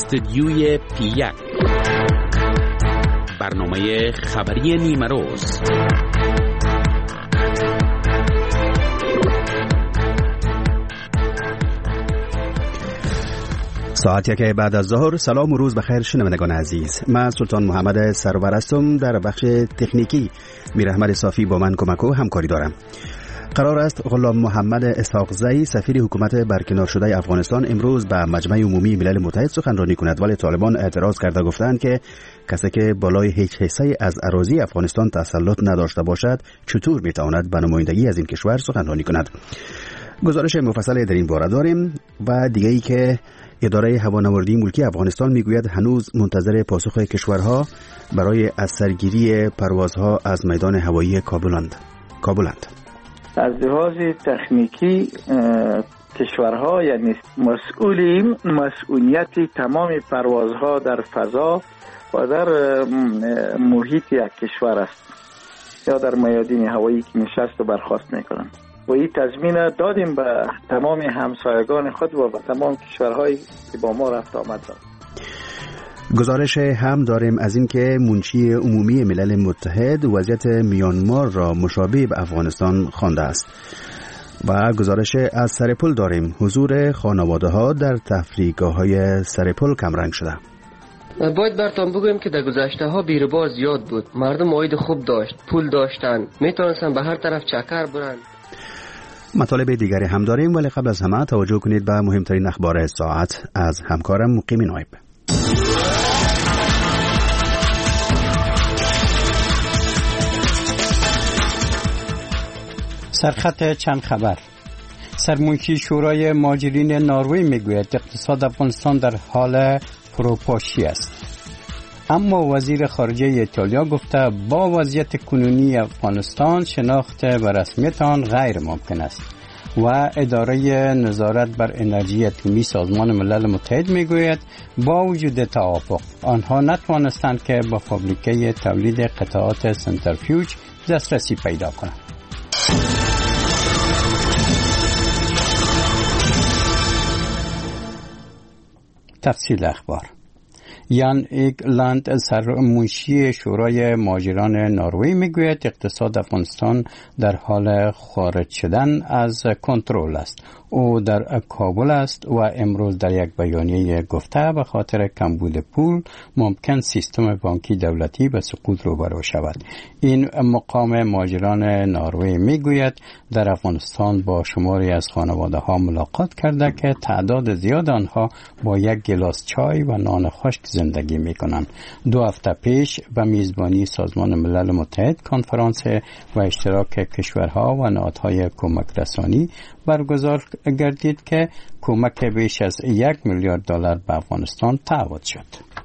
استودیوی پی1 برنامه خبری نیمه روز. ساعت یک بعد از ظهر. سلام و روز بخیر شنوندگان عزیز. من سلطان محمد سرور هستم. در بخش تکنیکی میر احمد صافی با من کمک و همکاری دارم. قرار است غلام محمد اسحاقزی سفیر حکومت برکنار شده افغانستان امروز به مجمع عمومی ملل متحد سخنرانی کند، ولی طالبان اعتراض کرده گفتند که کسی که بالای هیچ حصه از اراضی افغانستان تسلط نداشته باشد چطور میتواند به نمایندگی از این کشور سخنرانی کند. گزارش مفصلی در این باره داریم و دیگه ای که اداره هوانوردی ملکی افغانستان میگوید هنوز منتظر پاسخ کشورها برای از سرگیری پروازها از میدان هوایی کابلند. از لحاظ تکنیکی کشورها یعنی مسئولیت تمام پروازها در فضا و در محیط یک کشور است یا در میادین هوایی که نشست و برخاست میکنند و این تضمین دادیم به تمام همسایگان خود و به تمام کشورهایی که با ما رفت آمد دارند. گزارش هم داریم از این که منشی عمومی ملل متحد وضعیت میانمار را مشابه به افغانستان خوانده است و گزارش از سرپل داریم. حضور خانواده ها در تفریحگاه‌های سرپل کمرنگ شده. باید براتون بگویم که در گذشته ها بیروبار زیاد بود، مردم عاید خوب داشت، پول داشتن، میتونستن به هر طرف چکر برن. مطالب دیگری هم داریم، ولی قبل از همه توجه کنید به مهمترین اخبار ساعت از همکارم مقیم نایب. سرخط چند خبر. سرمنشی شورای مهاجرین نروژ میگوید اقتصاد افغانستان در حال فروپاشی است، اما وزیر خارجه ایتالیا گفته با وضعیت کنونی افغانستان شناخت به رسمیت آن غیر ممکن است و اداره نظارت بر انرژی اتمی سازمان ملل متحد میگوید با وجود توافق آنها نتوانستند که به فابریکه تولید قطعات سنترفیوژ دسترسی پیدا کنند. تفصیل اخبار. یان ایگلند سرمنشی شورای مهاجران نروژ میگوید اقتصاد افغانستان در حال خارج شدن از کنترل است. او در کابل است و امروز در یک بیانیه گفته به خاطر کمبود پول ممکن سیستم بانکی دولتی به سقوط روبرو شود. این مقام مهاجران نروژ میگوید در افغانستان با شماری از خانواده ها ملاقات کرده که تعداد زیاد آنها با یک گلاس چای و نان خشک زندگی میکنند. 2 هفته پیش به میزبانی سازمان ملل متحد کنفرانس و اشتراک کشورها و نهادهای کمک رسانی برگزار گردید که کمک بیش از $1 میلیارد به افغانستان تعهد شد.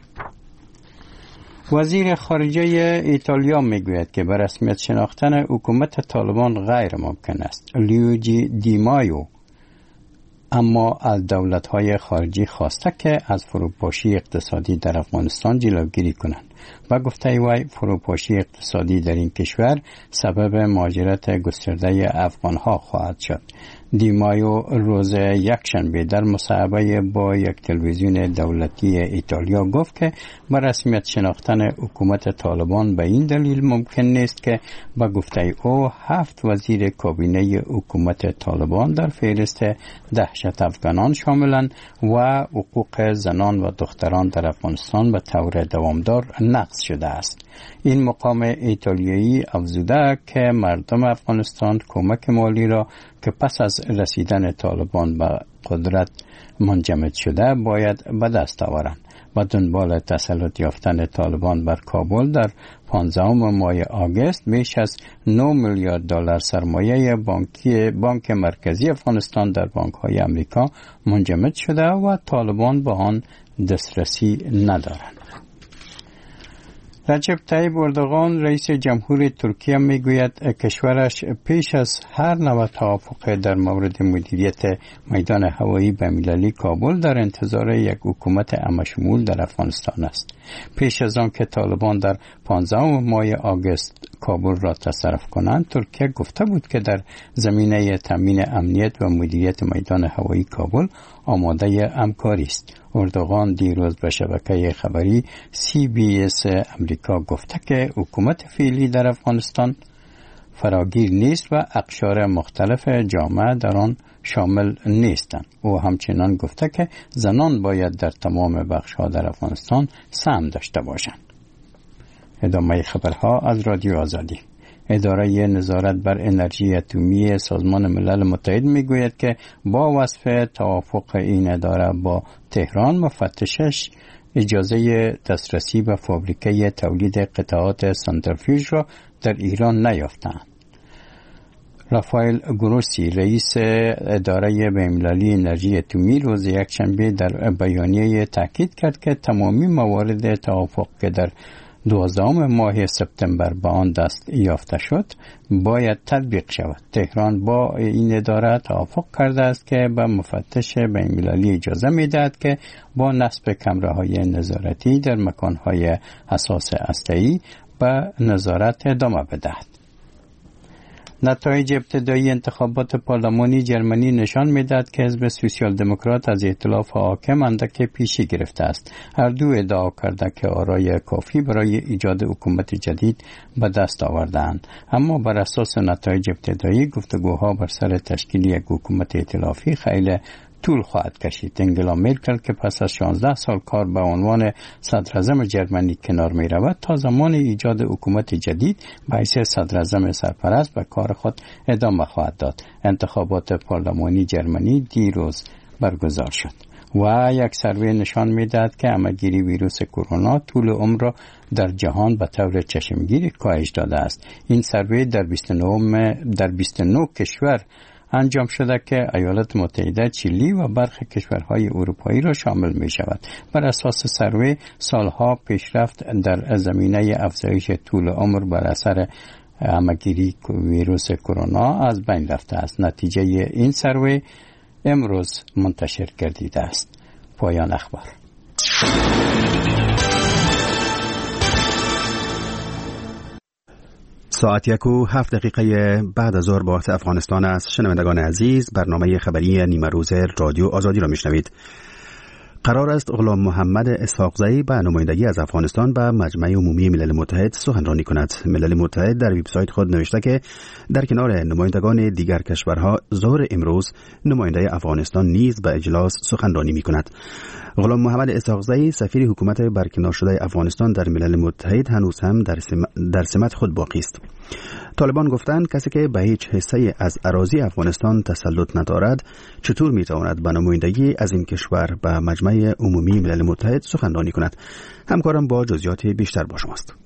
وزیر خارجه ایتالیا میگوید که به رسمیت شناختن حکومت طالبان غیر ممکن است. لیویجی دیمایو اما از دولت‌های خارجی خواسته که از فروپاشی اقتصادی در افغانستان جلوگیری کنند و گفته وی فروپاشی اقتصادی در این کشور سبب مهاجرت گسترده افغان‌ها خواهد شد. دیمایو روز یکشنبه در مصاحبه با یک تلویزیون دولتی ایتالیا گفت که به رسمیت شناختن حکومت طالبان به این دلیل ممکن نیست که به گفته او 7 وزیر کابینه حکومت طالبان در فهرست دهشت افغانان شاملند و حقوق زنان و دختران در افغانستان به طور دوامدار نقض شده است. این مقام ایتالیایی افزوده که مردم افغانستان کمک مالی را که پس از رسیدن طالبان به قدرت منجمد شده باید به دست آورند. و دنبال تسلط یافتن طالبان بر کابل در 15 ماه آگوست بیش از $9 میلیارد سرمایه بانک مرکزی افغانستان در بانک‌های آمریکا منجمد شده و طالبان به آن دسترسی ندارند. رجب طیب اردوغان رئیس جمهور ترکیه میگوید کشورش پیش از هر نوع توافق در مورد مدیریت میدان هوایی بین‌المللی کابل در انتظار یک حکومت عامه‌شمول در افغانستان است. پیش از آن که طالبان در 15 ماه آگوست کابل را تصرف کنند، ترکیه گفته بود که در زمینه تامین امنیت و مدیریت میدان هوایی کابل آماده همکاری است. اردوغان دیروز به شبکه خبری CBS امریکا گفته که حکومت فعلی در افغانستان فراگیر نیست و اقشار مختلف جامعه در آن شامل نیستند. او همچنان گفته که زنان باید در تمام بخش‌ها در افغانستان سهم داشته باشند. ادامه خبرها از رادیو آزادی. اداره نظارت بر انرژی اتمی سازمان ملل متحد میگوید که با وصف توافق این اداره با تهران، مفتشش اجازه دسترسی به فابریکه تولید قطعات سنتریفیوژ را در ایران نیافتند. رافائل گروسی رئیس اداره بین‌المللی انرژی اتمی روز یکشنبه در بیانیه تاکید کرد که تمامی موارد توافق که در 12 ماه سپتامبر به آن دست یافته شد باید تطبیق شود. تهران با این اداره توافق کرده است که به مفتش بین‌المللی اجازه می‌دهد که با نصب کامراهای نظارتی در مکان‌های حساس هسته‌ای به نظارت ادامه بدهد. نتایج ابتدایی انتخابات پارلمانی جرمنی نشان می‌دهد که حزب سوسیال دموکرات از ائتلاف حاکم اندک پیشی گرفته است. هر دو ادعا کرده که آرای کافی برای ایجاد حکومت جدید به دست آوردند، اما بر اساس نتایج ابتدایی گفتگوها بر سر تشکیل یک حکومت ائتلافی خیلی طول خواهد کشید. انگلا مرکل که پس از 16 سال کار به عنوان صدراعظم جرمنی کنار می رود، تا زمان ایجاد حکومت جدید به حیث صدراعظم سرپرست به کار خود ادامه خواهد داد. انتخابات پارلمانی جرمنی دیروز برگزار شد و یک سروی نشان می دهد که همه‌گیری ویروس کرونا طول عمر را در جهان به طور چشمگیری کاهش داده است. این سروی در 29 کشور انجام شده که ایالات متحده، چیلی و برخی کشورهای اروپایی را شامل می شود. بر اساس سروی سالها پیشرفت در زمینه افزایش طول عمر بر اثر همه‌گیری ویروس کرونا از بین رفته است. نتیجه این سروی امروز منتشر گردیده است. پایان اخبار. ساعت 1:07 بعد از ظهر با وقت افغانستان است. شنوندگان عزیز، برنامه خبری نیمه روز رادیو آزادی را میشنوید. قرار است غلام محمد اسحاقزئی به نمایندگی از افغانستان به مجمع عمومی ملل متحد سخنرانی کند. ملل متحد در وبسایت خود نوشته که در کنار نمایندگان دیگر کشورها ظهر امروز نماینده افغانستان نیز به اجلاس سخنرانی میکند. غلام محمد اسحاقزئی سفیر حکومت برکنار شده افغانستان در ملل متحد هنوز هم در سمت خود باقی است. طالبان گفتند کسی که به هیچ حصه از اراضی افغانستان تسلط ندارد چطور میتواند به نمایندگی از این کشور به مجمع عمومی ملل متحد سخنرانی کند. همکارم با جزئیات بیشتر با شماست.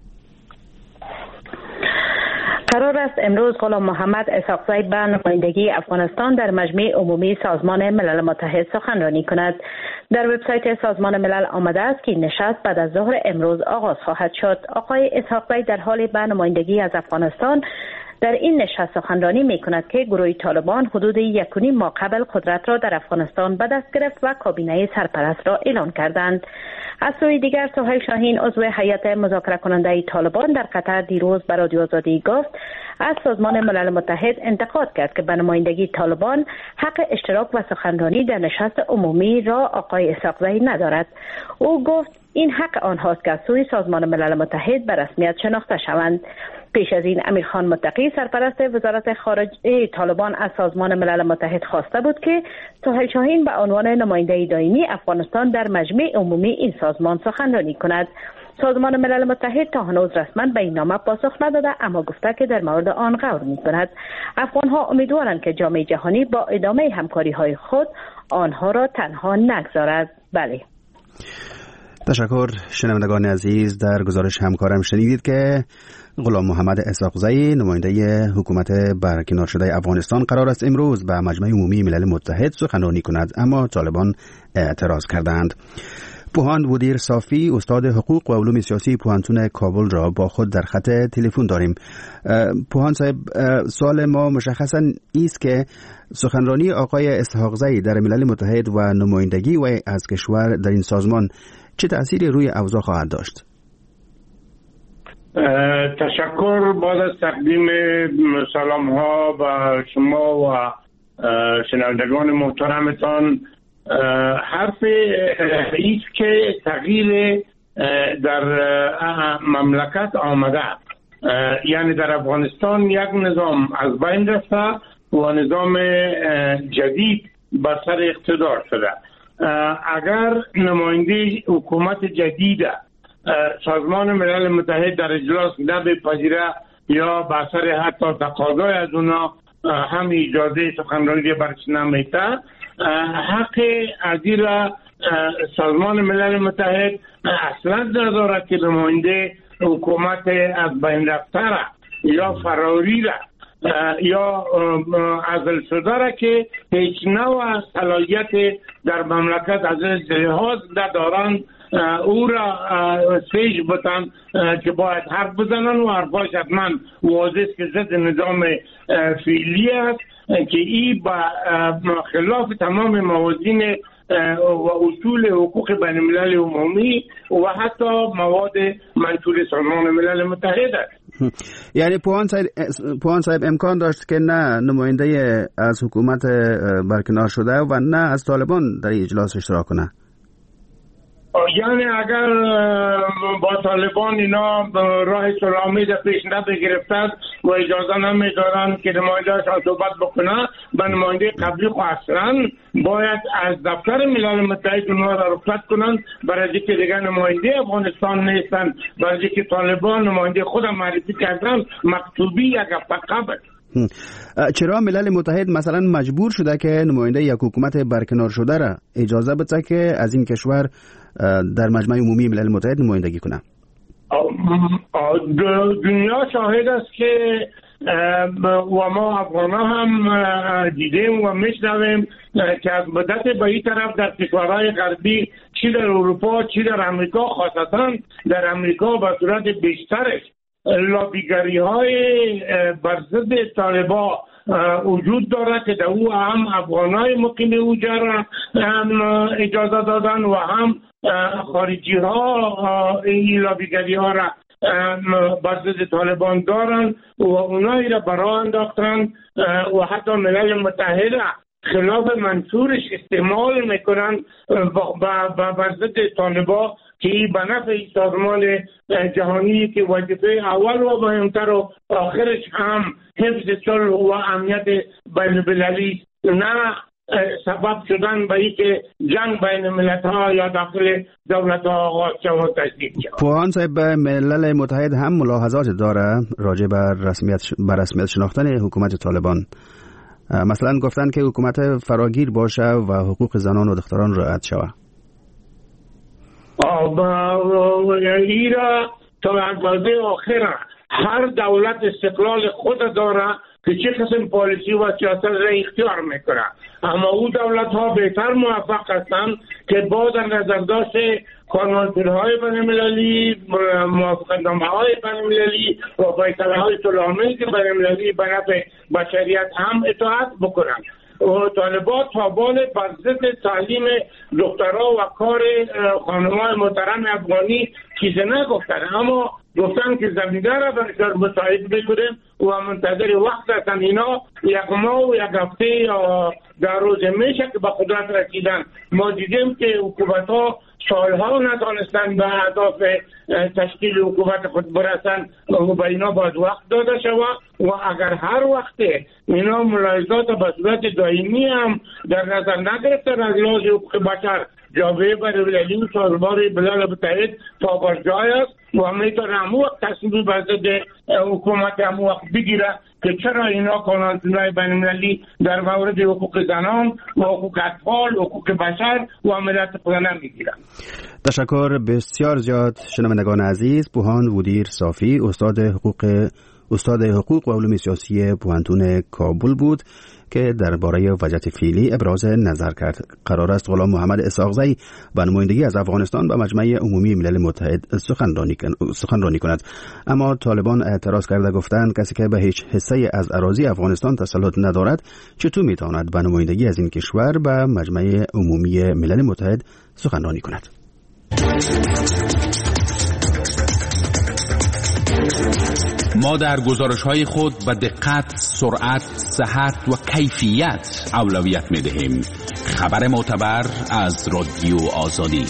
قرار است امروز غلام محمد اسحاقزئی به نمایندگی افغانستان در مجمع عمومی سازمان ملل متحد سخنرانی کند. در وبسایت سازمان ملل آمده است که نشست بعد از ظهر امروز آغاز خواهد شد. آقای اسحاقزئی در حال به نمایندگی از افغانستان در این نشست سخنرانی می کند که گروه طالبان حدود 1.5 ماه قبل قدرت را در افغانستان به دست گرفت و کابینه سرپرست را اعلان کردند. از سوی دیگر سهیل شاهین عضو هیئت مذاکره کننده طالبان در قطر دیروز به رادیو آزادی گفت از سازمان ملل متحد انتقاد کرد که به نمایندگی طالبان حق اشتراک و سخنرانی در نشست عمومی را آقای اسحاقزئی ندارد. او گفت این حق آنهاست که از سوی سازمان ملل متحد به رسمیت شناخته شوند. پیش از این امیرخان متقی سرپرست وزارت خارجه طالبان از سازمان ملل متحد خواسته بود که سهیل شاهین به عنوان نماینده دائمی افغانستان در مجمع عمومی این سازمان سخنرانی کند. سازمان ملل متحد تا هنوز رسما به این نامه پاسخ نداده، اما گفته که در مورد آن غور می‌کند. افغان‌ها امیدوارند که جامعه جهانی با ادامه همکاری‌های خود آنها را تنها نگذارد. بله. تشکر. شنوندگان عزیز، در گزارش همکارم شنیدید که غلام محمد اسحاقزئی نماینده حکومت برکنار شده افغانستان قرار است امروز به مجمع عمومی ملل متحد سخنرانی کند، اما طالبان اعتراض کردند. پوهاند ودیر صافی، استاد حقوق و علوم سیاسی پوهنتون کابل را با خود در خط تلفن داریم. پوهاند صاحب، سوال ما مشخصا است که سخنرانی آقای اسحاقزئی در ملل متحد و نمایندگی و از کشور در این سازمان چه تأثیری روی اوضاع خواهد داشت؟ تشکر. بعد از تقدیم سلام ها به شما و شنوندگان محترمتان، حرف ایست که تغییر در مملکت آمده، یعنی در افغانستان یک نظام از بین رفته و نظام جدید بر سر اقتدار شده. اگر نماینده حکومت جدید سازمان ملل متحد در اجلاس نبپذیره یا بر سر حتی تقاضای از اونا هم اجازه سخنرانی برش نمیده، حق ازیر سازمان ملل متحد اصلا نداره که نماینده حکومت از بین رفته یا فراری یا عزل شده را که هیچ نوع صلاحیت در مملکت از لحاظ ندارند او را سیج بتن که باید حرف بزنن و حرفاش حتما واضح که ضد نظام فعلی است که این با خلاف تمام موازین و اصول حقوق بین الملل عمومی و حتی مواد منشور سازمان ملل متحد است. یعنی پوان صاحب امکان داشت که نه نماینده از حکومت برکنار شده و نه از طالبان در اجلاس اشتراک کنه؟ یعنی اگر با طالبان اینا راه سلامی در پیش نگرفتند و اجازه نمیدارن که نماینده صحبت بکنه، به نماینده قبلی خو اصلا باید از دفتر ملل متحد اونها را رخصت کنند، برای که دیگر نماینده افغانستان نیستن، برای که طالبان نماینده خود معرفی کردن مکتوبی یک هفته قبل. چرا ملل متحد مثلا مجبور شده که نماینده یک حکومت برکنار شده را اجازه بده که از این کشور در مجمع عمومی ملل متحد نمایندگی کنه؟ دنیا شاهد است که و ما افغانا هم دیدیم و میشنویم که از مدت به این طرف در کشورهای غربی چی در اروپا چی در امریکا، خاصتا در امریکا به صورت بیشترش لابیگری های بر ضد طالبان وجود دارد که در او هم افغانای مقیم اوجا را اجازه دادن و هم خارجی ها این لابیگری ها را بر ضد طالبان دارن و اونایی را برا انداختن و حتی ملل متحد خلاف منشورش استعمال میکنن بر ضد طالبان که به نفع سازمان جهانی که وظیفه اول و مهمتر و آخرش هم حفظ صلح و امنیت بین المللی، نه سبب شدن به اینکه جنگ بین ملت‌ها یا داخل دولت‌ها آغاز شود و تشدید شود. پوهان صاحب، ملل متحد هم ملاحظات داره راجع بر رسمیت شناختن حکومت طالبان. مثلا گفتن که حکومت فراگیر باشه و حقوق زنان و دختران رعایت شود. ایرا تا اندازه آخر هر دولت استقلال خود داره که چه قسم پالیسی و سیاست را اختیار میکنه، اما او دولت ها بهتر موفق هستند که با در نظر داشت کنوانسیون‌های بین‌المللی، موافقتنامه‌های بین‌المللی و فیصله های صلح‌آمیز بین‌المللی به نفع بشریت هم اطاعت بکنند. و طالبان تابان بر ضد تعلیم دخترها و کار خانم‌های محترم افغانی چیزی نگفتن، اما گفتن که زمینه را برشار مساعد بکنیم و منتظر وقت هستن. اینا یک ماه و یک هفته یا در روز میشه که به قدرت رسیدن. ما دیدیم که حکومت‌ها سالها ندانستن به اهداف تشکیل حکومت خود برسن و به اینا باید وقت داده شود و اگر هر وقت اینا ملاحظات به صورت دائمی هم در نظر نگرفتن از لحاظ حقوق بشر، جامعه بین‌المللی و سازمان ملل متحد پابرجای است و میتونه همون وقت تصمیم به ضد حکومت همون وقت بگیره که چرا اینا کنوانسیون‌های بین‌المللی در مورد حقوق زنان و حقوق اطفال، حقوق بشر و ملت خود نمیگیرن. تشکر بسیار زیاد شنوندگان عزیز. پوهان ودیر صافی، استاد حقوق و علوم سیاسی پوهنتون کابل بود که درباره وضعیت فعلی ابراز نظر کرد. قرار است غلام محمد اسحاقزی به نمایندگی از افغانستان به مجمع عمومی ملل متحد سخنرانی کند، اما طالبان اعتراض کرده گفتند کسی که به هیچ حصه از اراضی افغانستان تسلط ندارد چطور میتواند به نمایندگی از این کشور به مجمع عمومی ملل متحد سخنرانی کند. ما در گزارش‌های خود به دقت، سرعت، صحت و کیفیت اولویت می‌دهیم. خبر معتبر از رادیو آزادی.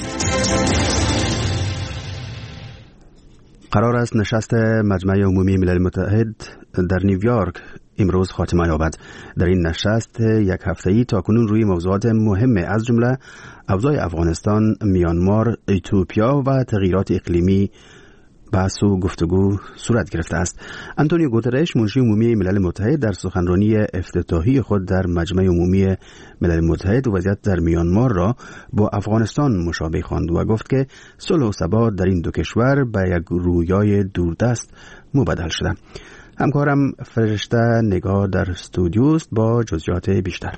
قرار است نشست مجمع عمومی ملل متحد در نیویورک امروز خاتمه یابد. در این نشست یک هفته‌ای تاکنون روی موضوعات مهم از جمله اوضاع افغانستان، میانمار، اتیوپیا و تغییرات اقلیمی بحث و گفتگو صورت گرفته است. آنتونیو گوترش، منشی عمومی ملل متحد، در سخنرانی افتتاحی خود در مجمع عمومی ملل متحد وضعیت در میانمار را با افغانستان مشابه خواند و گفت که صلح و ثبات در این دو کشور به یک رویای دوردست مبدل شده. همکارم فرشته نگاه در استودیوست با جزئیات بیشتر.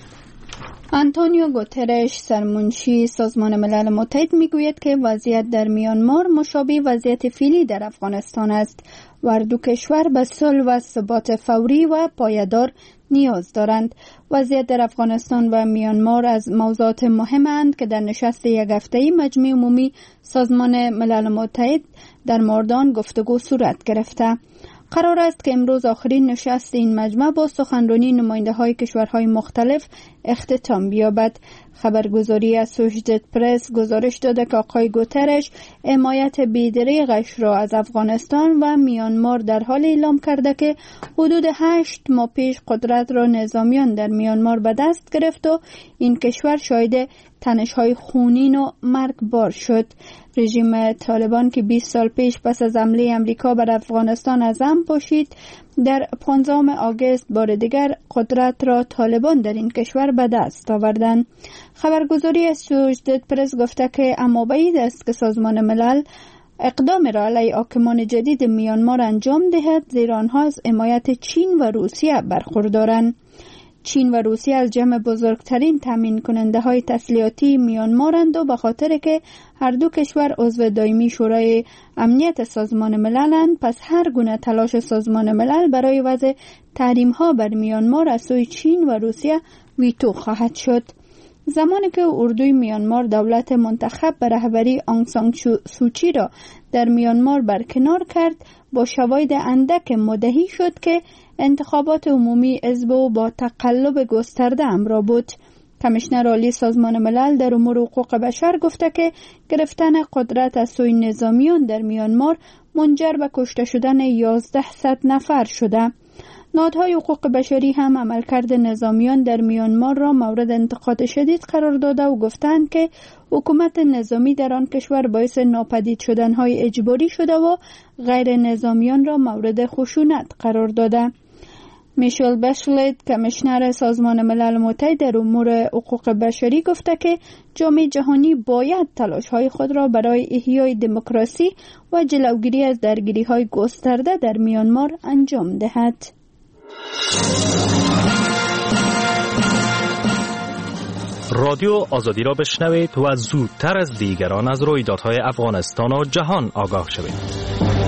آنتونیو گوترش، سرمنشی سازمان ملل متحد، میگوید که وضعیت در میانمار مشابه وضعیت فعلی در افغانستان است و دو کشور به صلح و ثبات فوری و پایدار نیاز دارند. وضعیت در افغانستان و میانمار از موضوعات مهمند که در نشست یک هفته‌ای مجمع عمومی سازمان ملل متحد در مردان گفتگو صورت گرفته. قرار است که امروز آخرین نشست این مجمع با سخنرانی نماینده‌های کشورهای مختلف اختتام بیابد. خبرگزاری اسوشیتد پرس گزارش داده که آقای گوترش حمایت بی‌دریغش را از افغانستان و میانمار در حال اعلام کرده که حدود 8 ماه پیش قدرت را نظامیان در میانمار به دست گرفت و این کشور شاهد تنش‌های خونین و مرگبار شد. رژیم طالبان که 20 سال پیش پس از حمله امریکا بر افغانستان عزم پاشید، در 15 آگوست بار دیگر قدرت را طالبان در این کشور به دست آوردند. خبرگزاری اسوشیتد پرس گفته که اما بعید است که سازمان ملل اقدام را علیه حاکمان جدید میانمار انجام دهد، زیرا آنها از حمایت چین و روسیه برخوردارند. چین و روسیه از جمع بزرگترین تامین کننده های تسلیحاتی میانمارند و به خاطر که هر دو کشور عضو دائمی شورای امنیت سازمان مللند، پس هر گونه تلاش سازمان ملل برای وضع تحریم ها بر میانمار از سوی چین و روسیه ویتو خواهد شد. زمانی که اردوی میانمار دولت منتخب به رهبری آنگ سان سوچی را در میانمار برکنار کرد، با شواهد اندک مدعی شد که انتخابات عمومی حزب او با تقلب گسترده همراه بود. کمیشنر عالی سازمان ملل در امور حقوق بشر گفته که گرفتن قدرت از سوی نظامیان در میانمار منجر به کشته شدن 1100 نفر شده. نهادهای حقوق بشری هم عملکرد نظامیان در میانمار را مورد انتقاد شدید قرار داده و گفتند که حکومت نظامی در آن کشور باعث ناپدید شدنهای اجباری شده و غیر نظامیان را مورد خشونت قرار داده. میشل بشلت، کمیشنر سازمان ملل متحد در امور حقوق بشری، گفته که جامعه جهانی باید تلاش‌های خود را برای احیای دموکراسی و جلوگیری از درگیری‌های گسترده در میانمار انجام دهد. رادیو آزادی را بشنوید و زودتر از دیگران از رویدادهای افغانستان و جهان آگاه شوید.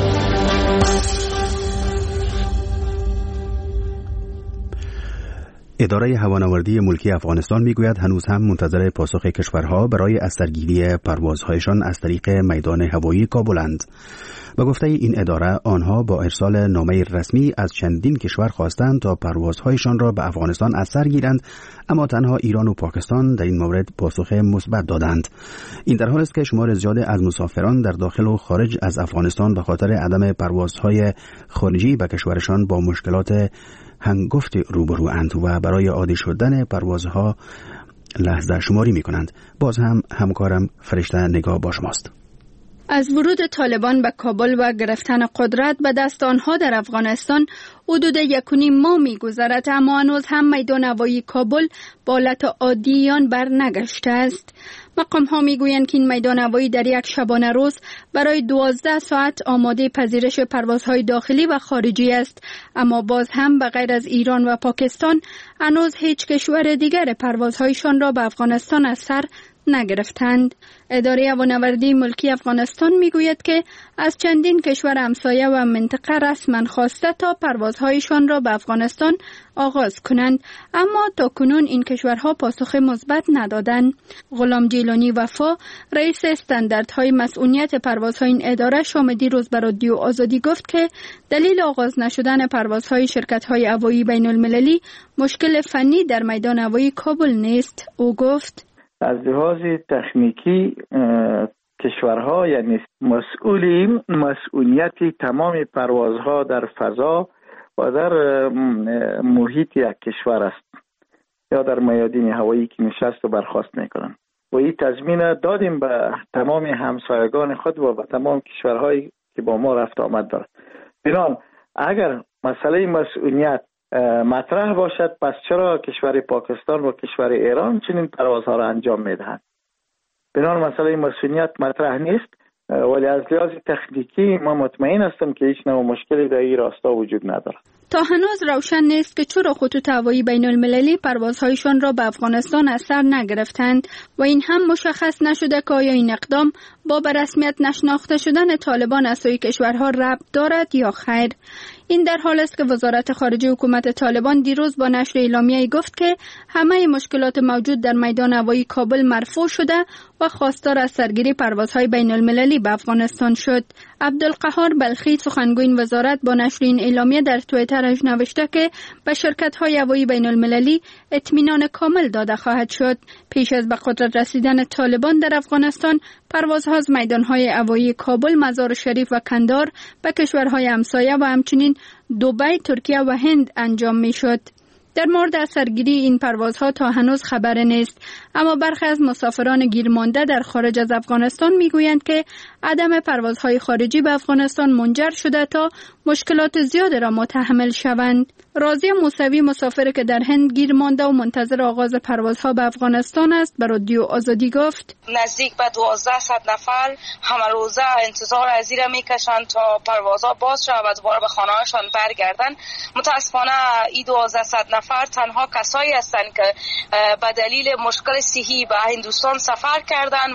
اداره هوانوردی ملکی افغانستان میگوید هنوز هم منتظر پاسخ کشورها برای از سرگیری پروازهایشان از طریق میدان هوایی کابلند. به گفته این اداره، آنها با ارسال نامه رسمی از چندین کشور خواستند تا پروازهایشان را به افغانستان از سر گیرند، اما تنها ایران و پاکستان در این مورد پاسخ مثبت دادند. این در حال است که شمار زیاد از مسافران در داخل و خارج از افغانستان به خاطر عدم پروازهای خارجی به کشورشان با مشکلات هنگفت روبرو اند و برای عادی شدن پروازها لحظه شماری می کنند. باز هم همکارم فرشته نگاه با شماست. از ورود طالبان به کابل و گرفتن قدرت به دست آنها در افغانستان حدود 1.5 ماه می‌گذرد، اما هنوز هم میدان هوایی کابل به حالت عادی آن برنگشته است. مقام‌ها می‌گویند که این میدان هوایی در یک شبانه روز برای 12 ساعت آماده پذیرش پروازهای داخلی و خارجی است، اما باز هم به غیر از ایران و پاکستان هنوز هیچ کشور دیگر پروازهایشان را به افغانستان از سر نگرفتند. اداره هوانوردی ملکی افغانستان میگوید که از چندین کشور همسایه و منطقه رسما خواسته تا پروازهایشان را به افغانستان آغاز کنند، اما تاکنون این کشورها پاسخ مثبت ندادند. غلام جیلانی وفا، رئیس استانداردهای مسئولیت پروازهای این اداره، شام دیروز به رادیو آزادی گفت که دلیل آغاز نشدن پروازهای شرکت‌های هوایی بین‌المللی مشکل فنی در میدان هوایی کابل نیست. او گفت از لحاظ تکنیکی کشورها یعنی مسئولیت تمام پروازها در فضا و در محیط یک کشور است یا در میادین هوایی که نشست و برخاست میکنند و این تضمین دادیم به تمام همسایگان خود و به تمام کشورهایی که با ما رفت آمد دارد. بنابراین اگر مسئله مسئولیت مطرح باشد، پس چرا کشور پاکستان و کشور ایران چنین پروازها را انجام میدهند؟ بنابراین مسئله مسئولیت مطرح نیست، ولی از لحاظ تکنیکی ما مطمئن هستم که هیچ نوع مشکلی در این راستا وجود ندارد. تا هنوز روشن نیست که چرا خطوط هوایی بین المللی پروازهایشان را به افغانستان از سر نگرفتند و این هم مشخص نشده که آیا این اقدام با به رسمیت نشناخته شدن طالبان از سوی کشورها ربط دارد یا خیر. این در حال است که وزارت خارجه حکومت طالبان دیروز با نشر اعلامیه‌ای گفت که همه مشکلات موجود در میدان هوایی کابل مرفوع شده و خواستار از سرگیری پروازهای بین المللی به افغانستان شد. عبدالقهار بلخی، سخنگوی این وزارت، با نشر این اعلامیه در توییترش نوشته که به شرکت‌های هوایی بین المللی اطمینان کامل داده خواهد شد. پیش از به قدرت رسیدن طالبان در افغانستان، پروازها از میدان‌های هوایی کابل، مزار شریف و کندهار به کشورهای همسایه و همچنین دبی، ترکیه و هند انجام می‌شد. در مورد سرگیری این پروازها تا هنوز خبر نیست، اما برخی از مسافران گیرمانده در خارج از افغانستان میگویند که عدم پروازهای خارجی به افغانستان منجر شده تا مشکلات زیاد را متحمل شوند. راضی موسوی، مسافری که در هند گیر مانده و منتظر آغاز پروازها به افغانستان است، به رادیو آزادی گفت نزدیک به 1200 نفر همه روزه انتظار از این میکشند تا پروازها باز شود و دوباره به خانه‌هاشان برگردند. متاسفانه این 1200 نفر تنها کسایی هستند که به دلیل مشکل صحی به هندوستان سفر کردند و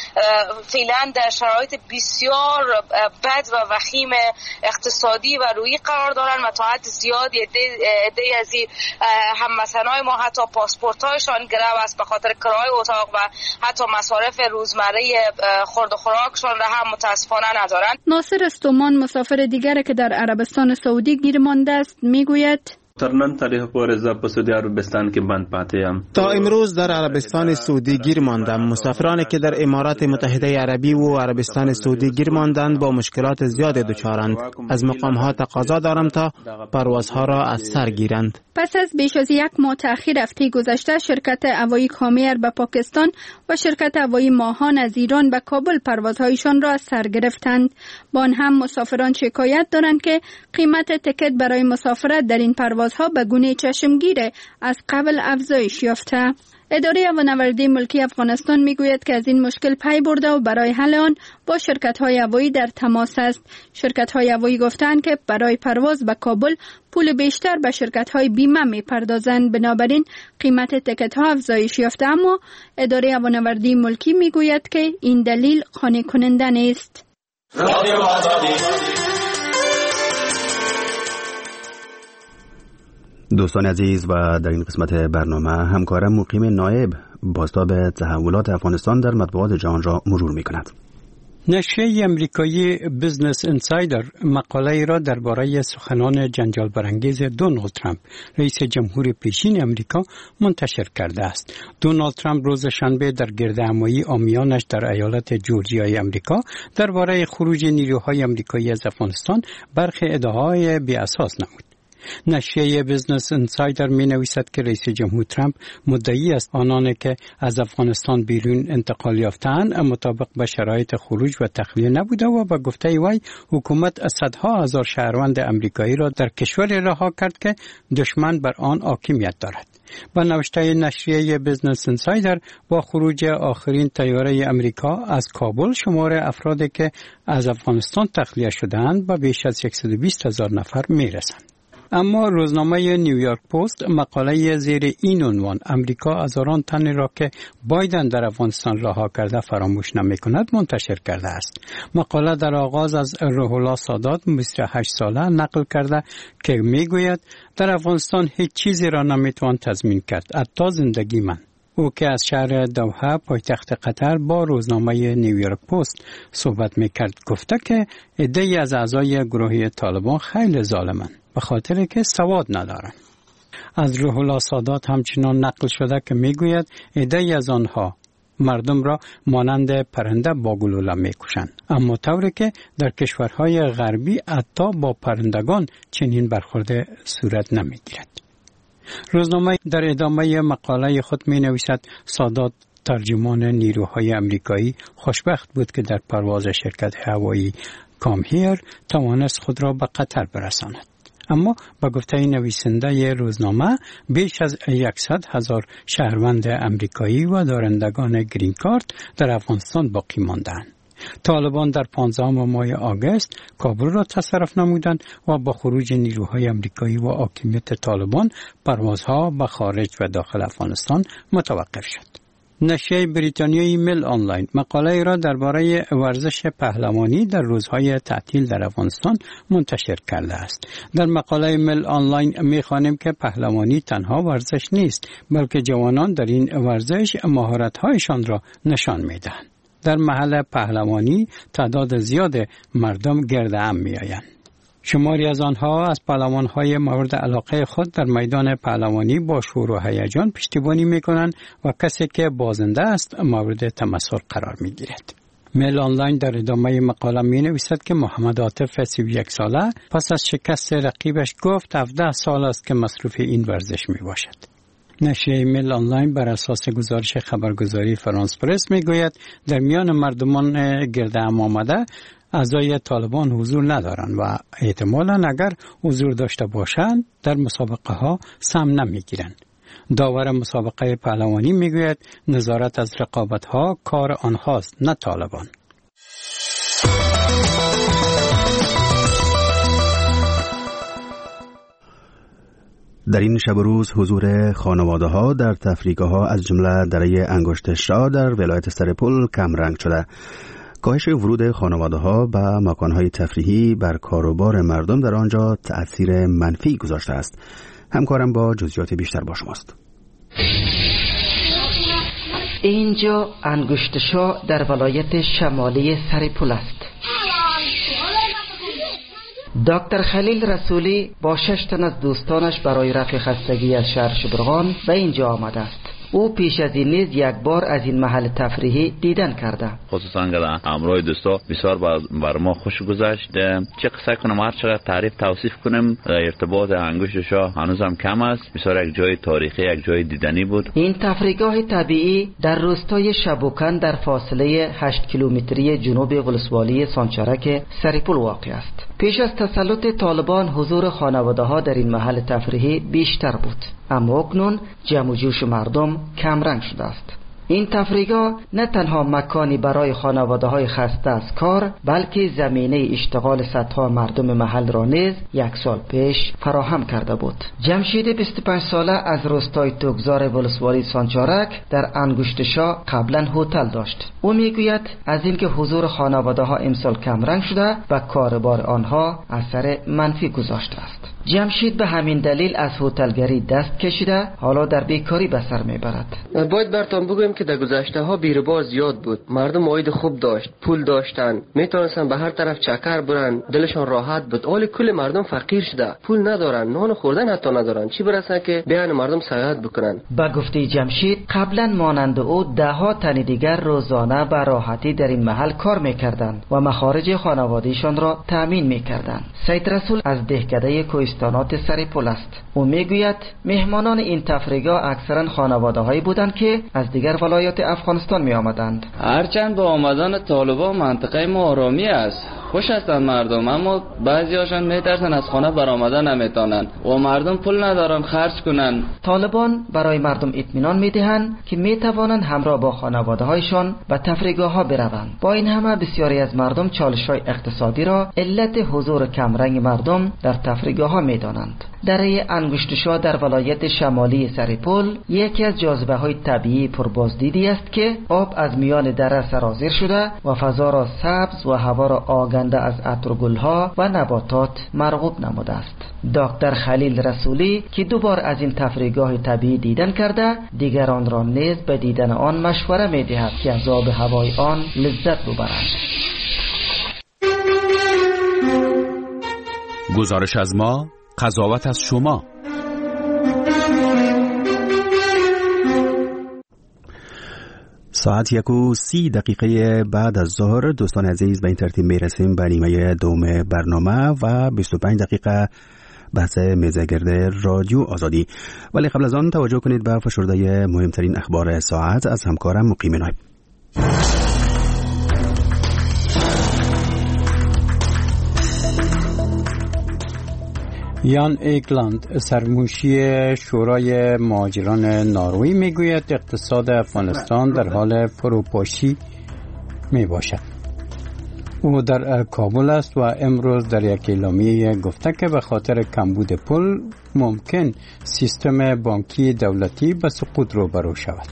فعلا در شرایط بسیار بد و وخیم اقتصادی و روحی قرار دارند و تا حد زیادی عده‌ای از هموطنان ما حتی پاسپورت‌هایشان گرو است به خاطر کرایه اتاق و حتی مصارف روزمره خورد و خوراکشان را هم متاسفانه ندارند. ناصر استومان، مسافر دیگری که در عربستان سعودی گیر مانده است، میگوید تر نن تاریخ پورې زه په سعودي عربستان کې بند پاتې یم. تا امروز در عربستان سعودی گیر ماندم. مسافرانی که در امارات متحده عربی و عربستان سعودی گیر ماندند با مشکلات زیاد دچارند. از مقام‌ها تقاضا دارم تا پروازها را از سر گیرند. پس از بیش از یک ماه تأخیر هفته گذشته، شرکت هوایی کامیر به پاکستان و شرکت هوایی ماهان از ایران به کابل پروازهایشان را از سر گرفتند. با آن هم مسافران شکایت دارند که قیمت تکت برای مسافرت در این پروازها به گونه چشمگیر از قبل افزایش یافته. اداره هوانوردی ملکی افغانستان میگوید که از این مشکل پی برده و برای حل آن با شرکت‌های هوایی در تماس است. شرکت‌های هوایی گفتند که برای پرواز به کابل پول بیشتر به شرکت‌های بیمه می‌پردازند، بنابراین قیمت تکت‌ها افزایش یافته، اما اداره هوانوردی ملکی میگوید که این دلیل قانع کننده نیست. دوستان عزیز، و در این قسمت برنامه همکارم مقیم نایب بازتاب تحولات افغانستان در مطبوعات جهان را مرور می کند. نشریه امریکایی بیزنس اینسایدر مقاله را درباره سخنان جنجال برانگیز دونالد ترامپ، رئیس جمهور پیشین امریکا، منتشر کرده است. دونالد ترامپ روز شنبه در گردهمایی عامیانش در ایالت جورجیای امریکا درباره خروج نیروهای امریکایی از افغانستان برخی ادعاهای بی اساس نمود. نشریه بیزنس اینسایدر می نویسد که رئیس جمهور ترامپ مدعی است آنانی که از افغانستان بیرون انتقال یافتند مطابق به شرایط خروج و تخلیه نبوده و به گفته وی حکومت صدها هزار شهروند امریکایی را در کشوری رها کرد که دشمن بر آن حاکمیت دارد. با نوشته نشریه بیزنس اینسایدر، با خروج آخرین طیاره امریکا از کابل، شمار افرادی که از افغانستان تخلیه شدند به بیش از 120,000 نفر می رسند. اما روزنامه نیویورک پست مقاله زیر این عنوان امریکا هزاران تن را که بایدن در افغانستان رها کرده فراموش نمی‌کند منتشر کرده است. مقاله در آغاز از روح الله سادات 28 ساله نقل کرده که میگوید در افغانستان هیچ چیزی را نمیتوان تضمین کرد، حتی زندگی من. او که از شهر دوحه پایتخت قطر با روزنامه نیویورک پست صحبت میکرد گفته که عده‌ای از اعضای گروه طالبان خیلی ظالمند به خاطر که سواد ندارند. از روح الله سادات همچنان نقل شده که میگوید عده‌ای از آنها مردم را مانند پرنده با گلوله میکشند، اما طوری که در کشورهای غربی حتی با پرندگان چنین برخورد صورت نمیگیرد. روزنامه در ادامه مقاله خود می نویسد سادات ترجمان نیروهای امریکایی خوشبخت بود که در پرواز شرکت هوایی کامهیر توانست خود را به قطر برساند. اما با گفته نویسنده روزنامه بیش از 100,000 شهروند امریکایی و دارندگان گرین کارت در افغانستان باقی ماندند. طالبان در 15 ماه آگوست کابل را تصرف نمودند و با خروج نیروهای امریکایی و حاکمیت طالبان پروازها به خارج و داخل افغانستان متوقف شد. نشریه بریتانیایی میل آنلاین مقاله را درباره ورزش پهلوانی در روزهای تعطیل در افغانستان منتشر کرده است. در مقاله میل آنلاین می‌خوانیم که پهلوانی تنها ورزش نیست، بلکه جوانان در این ورزش مهارت‌هایشان را نشان می‌دهند. در محل پهلوانی تعداد زیاد مردم گرد هم می‌آیند. شماری از آنها از پهلوان‌های مورد علاقه خود در میدان پهلوانی با شور و هیجان پشتیبانی می‌کنند و کسی که بازنده است مورد تمسخر قرار می‌گیرد. میل آنلاین در ادامه مقاله می‌نویسد که محمد عاطف 31 ساله پس از شکست رقیبش گفت 17 سال است که مصروف این ورزش می‌باشد. نشریه میل آنلاین بر اساس گزارش خبرگزاری فرانس پرس میگوید در میان مردمان گرد هم آمده اعضای طالبان حضور ندارند و احتمالاً اگر حضور داشته باشند در مسابقه ها سهم نمیگیرند. داور مسابقه پهلوانی میگوید نظارت از رقابت ها کار آنهاست نه طالبان. در این شب و روز حضور خانواده ها در تفریحگاه ها از جمله دره انگشت شاه در ولایت سرپل کم رنگ شده. کاهش ورود خانواده ها به مکان های تفریحی بر کار و بار مردم در آنجا تأثیر منفی گذاشته است. همکارم با جزئیات بیشتر با شماست. اینجا انگشت شاه در ولایت شمالی سرپل است. دکتر خلیل رسولی با 6 تن از دوستانش برای رفع خستگی از شهر شبرغان به اینجا آمده است. او پیش از این نیز یک بار از این محل تفریحی دیدن کرده. خصوصا که امروز دوستا بسیار بر ما خوش گذشت. چه قصه کنم، هر چقدر تعریف توصیف کنم ارتباط انگشت شاه هنوزم کم است. بسیار یک جای تاریخی، یک جای دیدنی بود. این تفریحگاه طبیعی در روستای شبوکن در فاصله 8 کیلومتری جنوب ولسوالی سانچارک سرپل واقع است. پیش از تسلط طالبان حضور خانواده ها در این محل تفریحی بیشتر بود، اما اکنون جمع و جوش مردم کم رنگ شده است. این تفریحگاه نه تنها مکانی برای خانواده های خسته از کار، بلکه زمینه اشتغال صدها مردم محل را نیز 1 سال پیش فراهم کرده بود. جمشید 25 ساله از روستای توگزار ولسوالی سانچارک در انگشت شاه قبلا هتل داشت. او میگوید از اینکه حضور خانواده ها امسال کم رنگ شده و کاربار آنها اثر منفی گذاشته است. جمشید به همین دلیل از هتلگری دست کشیده، حالا در بیکاری به سر میبرد. باید براتون بگویم که در گذشته ها بیروبار زیاد بود. مردم عاید خوب داشت، پول داشتن، میتونستن به هر طرف چکر برن، دلشان راحت بود. حال کل مردم فقیر شده، پول ندارن، نان خوردن حتی ندارن، چی برسه که بیان مردم سیاحت بکنن. با گفته جمشید قبلا مانند او 10 تن دیگر روزانه به راحتی در این محل کار میکردند و مخارج خانوادهشان را تامین میکردند. سید رسول از دهکده کوهستانات سرپل است. او میگوید مهمانان این تفریحگاه اکثرا خانواده‌هایی بودند که از دیگر ولایات افغانستان می آمدند. هرچند با آمدن طالبان منطقه ما آرامی است، خوش هستند مردم، اما بعضی‌هاشان میترسن از خانه برآمدن نمیتونن و مردم پول ندارن خرج کنن. طالبان برای مردم اطمینان میدهند که میتوانند همراه با خانواده‌هایشان به تفریحگاه‌ها بروند. با این همه بسیاری از مردم چالش‌های اقتصادی را علت حضور کمرنگ مردم در تفریحگاه‌ها میدانند. دره انگشتشا در ولایت شمالی سریپول یکی از جاذبه‌های طبیعی پربازدیدی است که آب از میان دره سرازیر شده و فضا را سبز و هوا را آگنده از عطر گل‌ها و نباتات مرغوب نموده است. دکتر خلیل رسولی که دوبار از این تفریحگاه طبیعی دیدن کرده، دیگران را نیز به دیدن آن مشوره می‌دهد که از آب هوای آن لذت ببرند. گزارش از ما، قضاوت از شما. ساعت 1:30 بعد از ظهر دوستان عزیز به این ترتیب میرسیم به نیمه دوم برنامه و 25 دقیقه بحث میزگرد رادیو آزادی. ولی قبل از آن توجه کنید به فشرده مهمترین اخبار ساعت از همکارم مقیم نایب. یان ایگلند سرموشی شورای مهاجران نروژ میگوید اقتصاد افغانستان در حال فروپاشی می باشد. او در کابل است و امروز در یک اعلامیه گفته که به خاطر کمبود پول ممکن سیستم بانکی دولتی به سقوط روبرو شود.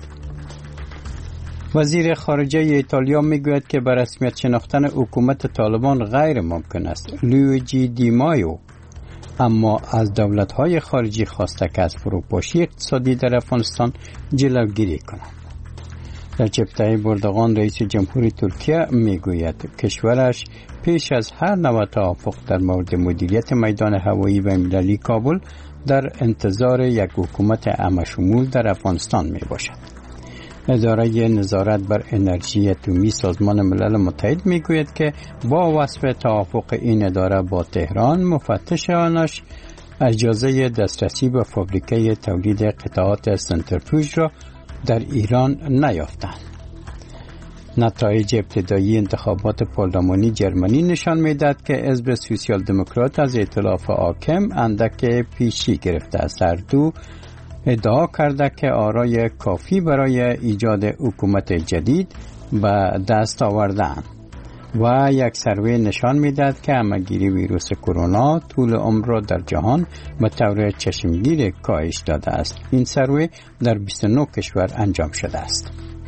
وزیر خارجه ایتالیا میگوید که به رسمیت شناختن حکومت طالبان غیر ممکن است. لویجی دیمایو اما از دولت‌های خارجی خواسته که از فروپاشی اقتصادی در افغانستان جلوگیری کنند. رجب طیب اردوغان رئیس جمهوری ترکیه میگوید کشورش پیش از هر نوع توافق در مورد مدیریت میدان هوایی بین‌المللی کابل در انتظار یک حکومت عامه‌شمول در افغانستان میباشد. اداره نظارت بر انرژی اتمی سازمان ملل متحد میگوید که با وصف توافق این اداره با تهران، مفتش آنش اجازه دسترسی به فابریکه تولید قطعات سنترفیوژ را در ایران نیافتند. نتایج ابتدایی انتخابات پارلمانی جرمنی نشان میدهد که حزب سوسیال دموکرات از ائتلاف حاکم اندک پیشی گرفته است. هر دو ادعا کرده که آرای کافی برای ایجاد حکومت جدید به دست آوردند و یک سروی نشان میدهد که همه‌گیری ویروس کرونا طول عمر را در جهان به طور چشمگیر کاهش داده است. این سروی در 29 کشور انجام شده است.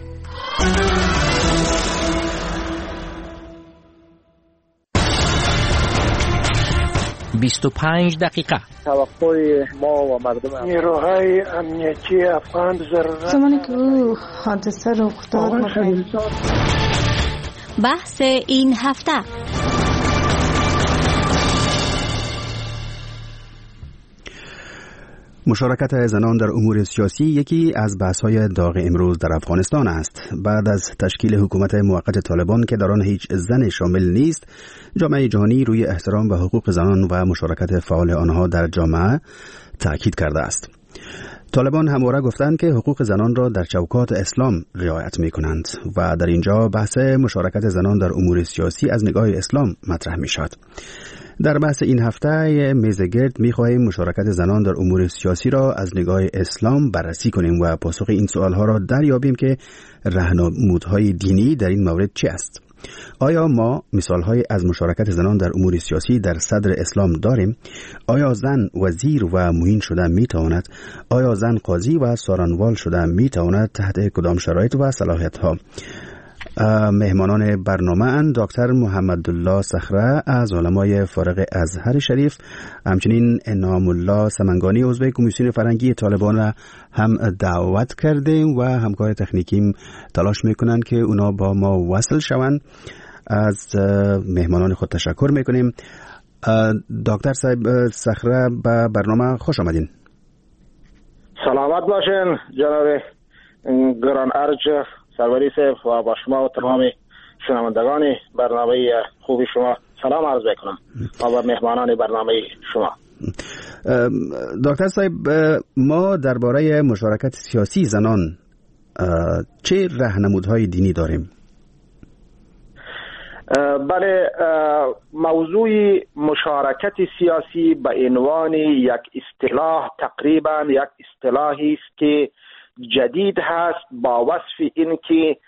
25 دقیقه. توقع ما و مردم نیروهای امنیتی افغان زمانی که او حادثه رخ داد بحث این هفته. مشارکت زنان در امور سیاسی یکی از بحث‌های داغ امروز در افغانستان است. بعد از تشکیل حکومت موقت طالبان که در آن هیچ زن شامل نیست، جامعه جهانی روی احترام و حقوق زنان و مشارکت فعال آنها در جامعه تأکید کرده است. طالبان همواره گفتند که حقوق زنان را در چوکات اسلام رعایت می‌کنند و در اینجا بحث مشارکت زنان در امور سیاسی از نگاه اسلام مطرح می‌شود. در بحث این هفته میزگرد می‌خواهیم مشارکت زنان در امور سیاسی را از نگاه اسلام بررسی کنیم و پاسخ این سوالها را دریابیم که راهنمودهای دینی در این مورد چه است. آیا ما مثال‌های از مشارکت زنان در امور سیاسی در صدر اسلام داریم؟ آیا زن وزیر و معین شده می‌تواند؟ آیا زن قاضی و سارنوال شده می‌تواند؟ تحت کدام شرایط و صلاحیت‌ها؟ مهمانان برنامه اند دکتر محمدالله صخره از علمای فارغ ازهر شریف، همچنین انعام الله سمنگانی عضو کمیسیون فرهنگی طالبان هم دعوت کردیم و همکار تکنیکیم تلاش میکنند که اونا با ما وصل شوند. از مهمانان خود تشکر میکنیم. دکتر صاحب صخره به برنامه خوش آمدین. سلامت باشین جناب گران ارج سروری صاحب و با شما و تمام شنوندگان برنامه خوبی شما سلام عرض میکنم و با مهمانان برنامه شما. دکتر صاحب، ما درباره مشارکت سیاسی زنان چه راهنمودهای دینی داریم؟ بله، موضوع مشارکت سیاسی به عنوان یک اصطلاح تقریبا یک اصطلاحی است که جدید هست با وصف این که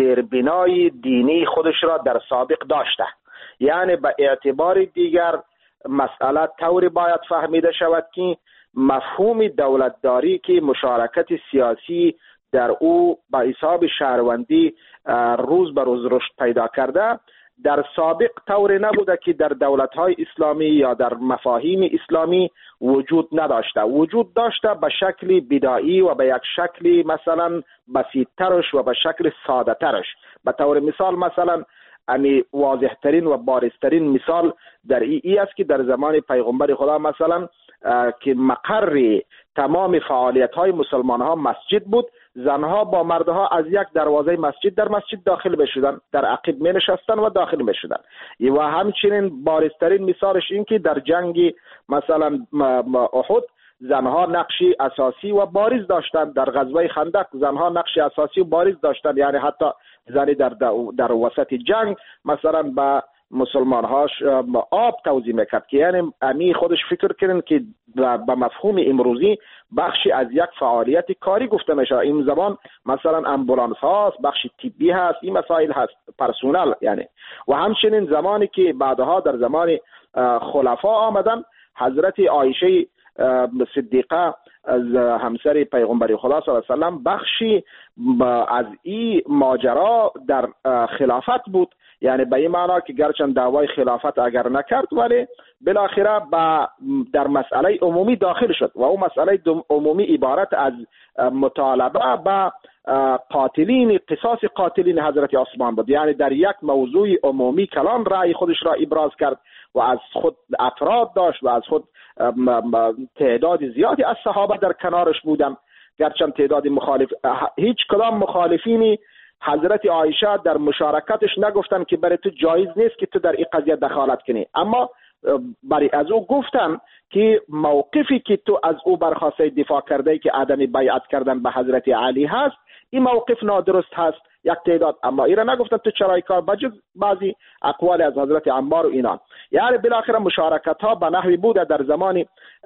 زیربنای دینی خودش را در سابق داشته، یعنی به اعتبار دیگر مسئله طوری باید فهمیده شود که مفهوم دولتداری که مشارکت سیاسی در او با حساب شهروندی روز به روز رشد پیدا کرده، در سابق طوری نبوده که در دولت‌های اسلامی یا در مفاهیم اسلامی وجود نداشته، وجود داشته به شکل بدایی و به یک شکل مثلا بسیط‌ترش و به شکل ساده‌ترش. به طور مثال مثلا امی واضح ترین و بارزترین مثال در ای است که در زمان پیغمبر خدا مثلا که مقر تمام فعالیت های مسلمان ها مسجد بود، زنها با مردها از یک دروازه مسجد در مسجد داخل بشدن، در عقب می نشستن و داخل می شدن. و همچنین بارزترین مثالش این که در جنگ مثلا احد زنها نقشی اساسی و بارز داشتند، در غزوه خندق زنها نقشی اساسی و بارز داشتند، یعنی حتی زنی در وسط جنگ مثلا با مسلمان هاش آب توزیع میکرد که یعنی امی خودش فکر کردن که به مفهوم امروزی بخشی از یک فعالیت کاری گفته میشه. این زمان مثلا امبولانس هاست، بخش طبی هست، این مسائل هست، پرسونل یعنی. و همچنین زمانی که بعدها در زمان خلفا آمدن، حضرت عایشه صدیقه از همسر پیغمبر خدا صلی الله علیه و سلم بخشی از این ماجرا در خلافت بود، یعنی به این معنا که گرچند دعوای خلافت اگر نکرد ولی بالاخره در مسئله عمومی داخل شد و اون مسئله عمومی عبارت از مطالبه به قاتلین، قصاص قاتلین حضرت عثمان بود. یعنی در یک موضوع عمومی کلان رأی خودش را ابراز کرد و از خود افراد داشت و از خود تعداد زیادی از صحابه در کنارش بودن، گرچند تعداد مخالف، هیچ کدام مخالفینی حضرت عایشه در مشارکتش نگفتن که برای تو جایز نیست که تو در این قضیه دخالت کنی، اما برای از او گفتن که موقفی که تو از او برخواسته دفاع کرده که عدم بیعت کردن به حضرت علی هست، این موقف نادرست هست یک تعداد، اما اینا نگفتن تو چرا کار، بجز بعضی اقوال از حضرت عمار و اینا. یعنی بالاخره مشارکت ها به نحوی بوده در زمان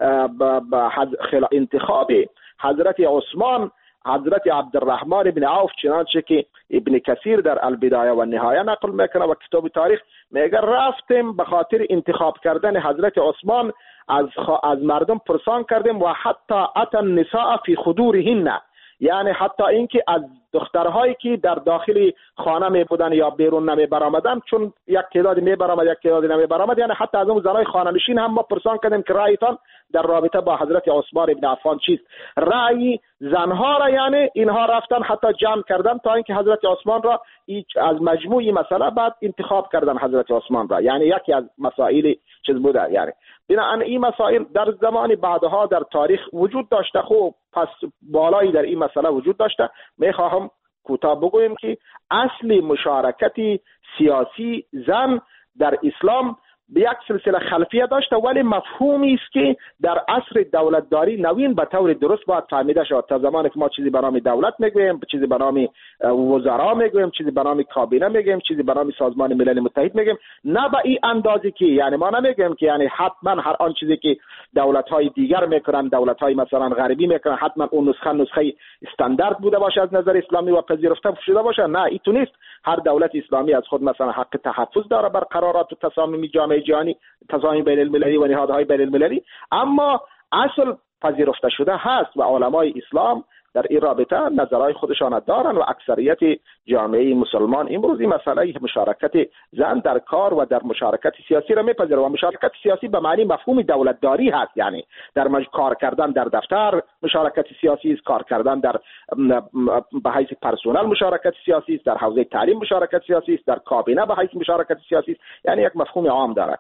انتخاب حضرت عثمان، حضرت عبدالرحمن بن عوف، چنانچه که ابن کثیر در البدایه و النهایه نقل میکنه و کتاب تاریخ میگه رفتیم به خاطر انتخاب کردن حضرت عثمان از مردم پرسان کردیم و حتی اتى النساء فی خدورهن، یعنی حتی اینکه از دخترهایی که در داخل خانه می بودن یا بیرون نمی برآمدن، چون یک تعدادی می برآمد یک تعدادی نمی برآمد، یعنی حتی از اون زنای خانه نشین هم ما پرسان کردیم که رأیتان در رابطه با حضرت عثمان ابن عفان چیست. رأی زنها را یعنی اینها رفتن حتی جمع کردن تا اینکه حضرت عثمان را از مجموعی مسئله بعد انتخاب کردن حضرت عثمان را، یعنی یکی از مسائل چیز بوده. یعنی بنابراین این مسائل در زمان بعدها در تاریخ وجود داشته، خوب پس بالایی در این مسئله وجود داشته. میخواهم کوتاه بگویم که اصل مشارکت سیاسی زن در اسلام به یک سلسله خلفیه داشته، ولی مفهومی است که در عصر دولتداری نوین به طور درست باید فهمیده شود. تا زمانی که ما چیزی به نام دولت میگویم، چیزی به نام وزرا میگویم، چیزی به نام کابینه میگیم، چیزی به نام سازمان ملل متحد میگیم، نه به این اندازی که یعنی ما نمیگیم که یعنی حتما هر آن چیزی که دولت‌های دیگر میکنن، دولت‌های مثلا غربی میکنن، حتما اون نسخه استاندارد بوده باشه از نظر اسلامی و پذیرفته شده باشه. نه، این تو نیست. هر دولت اسلامی از خود مثلا حق تحفظ داره بر قرارات و تصامیم جامعه جهانی، تصامیم بین المللی و نهادهای بین المللی، اما اصل پذیرفته شده هست و علمای اسلام در این رابطه نظرهای خودشان دارن و اکثریت جامعه مسلمان امروز این مسئله مشارکت زن در کار و در مشارکت سیاسی را میپذیره و مشارکت سیاسی به معنی مفهوم دولتداری هست، یعنی در کار کردن در دفتر مشارکت سیاسی است، کار کردن در به حیث پرسونل مشارکت سیاسی است، در حوزه تعلیم مشارکت سیاسی است، در کابینه به حیث مشارکت سیاسی است، یعنی یک مفهوم عام داره.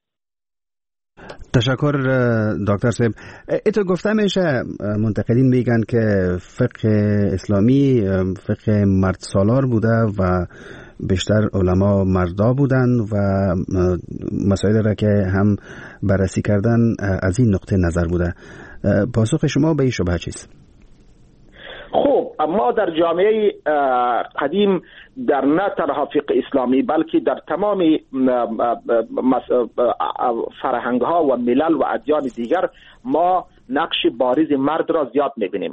تشکر دکتر صاحب. ایتو گفته میشه، منتقدین میگن که فقه اسلامی فقه مرد سالار بوده و بیشتر علما مردا بودن و مسائل را که هم بررسی کردن از این نقطه نظر بوده. پاسخ شما به این شبهه چیست؟ خوب، اما در جامعه قدیم در نه تنها فقه اسلامی بلکه در تمام فرهنگ ها و ملل و ادیان دیگر ما نقش بارز مرد را زیاد میبینیم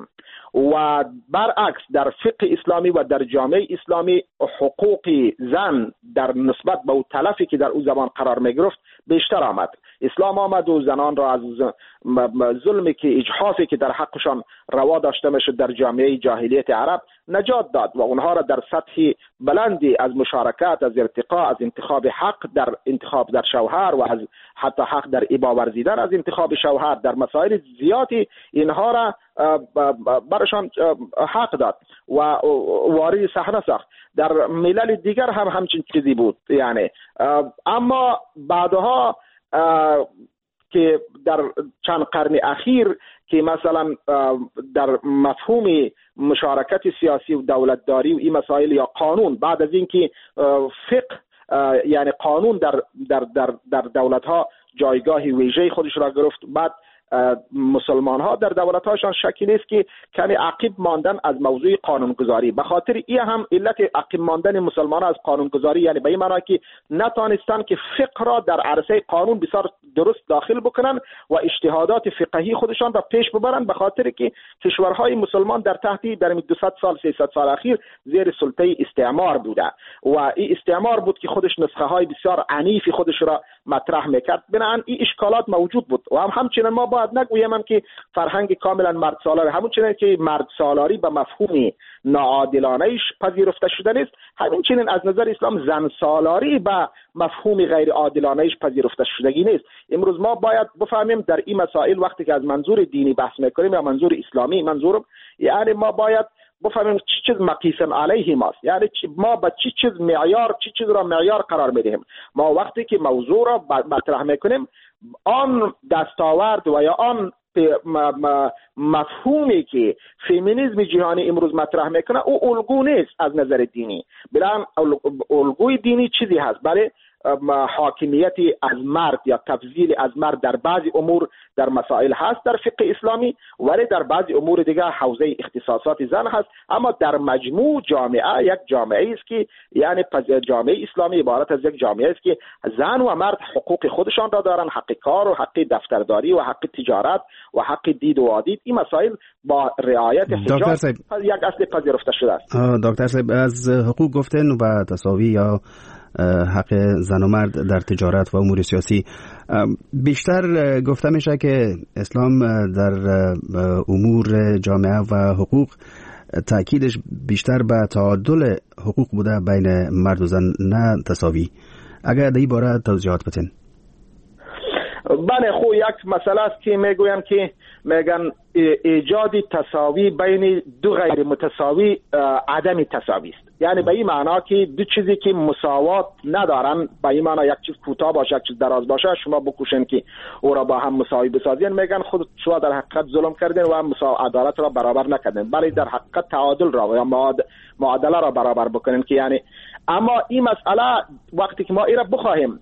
و برعکس در فقه اسلامی و در جامعه اسلامی حقوق زن در نسبت به اون تلفی که در اون زمان قرار می گرفت بیشتر آمد. اسلام آمد و زنان را از ظلمی که اجحافی که در حقشان روا داشته میشد در جامعه جاهلیت عرب نجات داد و اونها را در سطح بلندی از مشارکت، از ارتقاء، از انتخاب حق در انتخاب در شوهر و از حتی حق در ابا ورزیدن از انتخاب شوهر در مسائل زیادی اینها را برشان حق داد و وارد صحنه ساخت. در ملل دیگر هم همچین چیزی بود یعنی. اما بعدها که در چند قرن اخیر که مثلا در مفهوم مشارکت سیاسی و دولتداری و این مسائل یا قانون، بعد از اینکه فقه یعنی قانون در دولت ها جایگاه ویژه خودش را گرفت، بعد مسلمان ها در دولت هاشان شکی نیست که کمی عقب ماندن از موضوع قانونگذاری. به خاطر این هم علت عقب ماندن مسلمان ها از قانونگذاری یعنی به این معنی که نتانستن که فقه را در عرصه قانون بسیار درست داخل بکنن و اجتهادات فقهی خودشان را پیش ببرن، به خاطر که کشورهای مسلمان در تحت در 200 سال 300 سال اخیر زیر سلطه استعمار بوده و این استعمار بود که خودش نسخه های بسیار عنیف خودش را مطرح میکرد. بنابراین این اشکالات موجود بود و همچنین ما باید نگویم که فرهنگ کاملا مرد سالاری، همچنین که مرد سالاری به مفهوم ناعادلانه‌اش پذیرفته شده نیست، همچنین از نظر اسلام زن سالاری به مفهوم غیر عادلانه‌اش پذیرفته شدگی نیست. امروز ما باید بفهمیم در این مسائل وقتی که از منظور دینی بحث میکنیم یا منظور اسلامی منظورم، یعنی ما باید بفهمیم چی چیز مقیس علیه ماست، یعنی ما با چی چیز معیار، چی چیز را معیار قرار میدیم. ما وقتی که موضوع را مطرح میکنیم آن دستاورد و یا آن مفهومی که فمینیسم جهانی امروز مطرح میکنه او الگو نیست از نظر دینی. بلان الگوی دینی چیزی هست برای حاکمیت از مرد یا تفضیل از مرد در بعضی امور در مسائل هست در فقه اسلامی، ولی در بعضی امور دیگه حوزه اختصاصات زن هست. اما در مجموع جامعه یک جامعه است که یعنی جامعه اسلامی عبارت از یک جامعه است که زن و مرد حقوق خودشان را دارن، حق کار و حق دفترداری و حق تجارت و حق دید و وادید. این مسائل با رعایت حجاب یک اصل پذیرفته شده است. دکتر صاحب از حقوق گفتن و تساوی یا حق زن و مرد در تجارت و امور سیاسی بیشتر گفته میشه که اسلام در امور جامعه و حقوق تاکیدش بیشتر به تعادل حقوق بوده بین مرد و زن، نه تساوی. اگر در این باره توضیحات بدین. بله خب یک مسئله است که میگویم که میگن ایجاد تساوی بین دو غیر متساوی عدم تساوی است. یعنی به این معنا که دو چیزی که مساوات ندارن، به این معنا یک چیز کوتاه باشه یک چیز دراز باشه، شما بکوشین که او را با هم مساوی بسازین، میگن خود شما در حقیقت ظلم کردین و عدالت را برابر نکردین، برای در حقیقت تعادل را یا معادله را برابر بکنین که یعنی. اما این مسئله وقتی که ما این را بخواهیم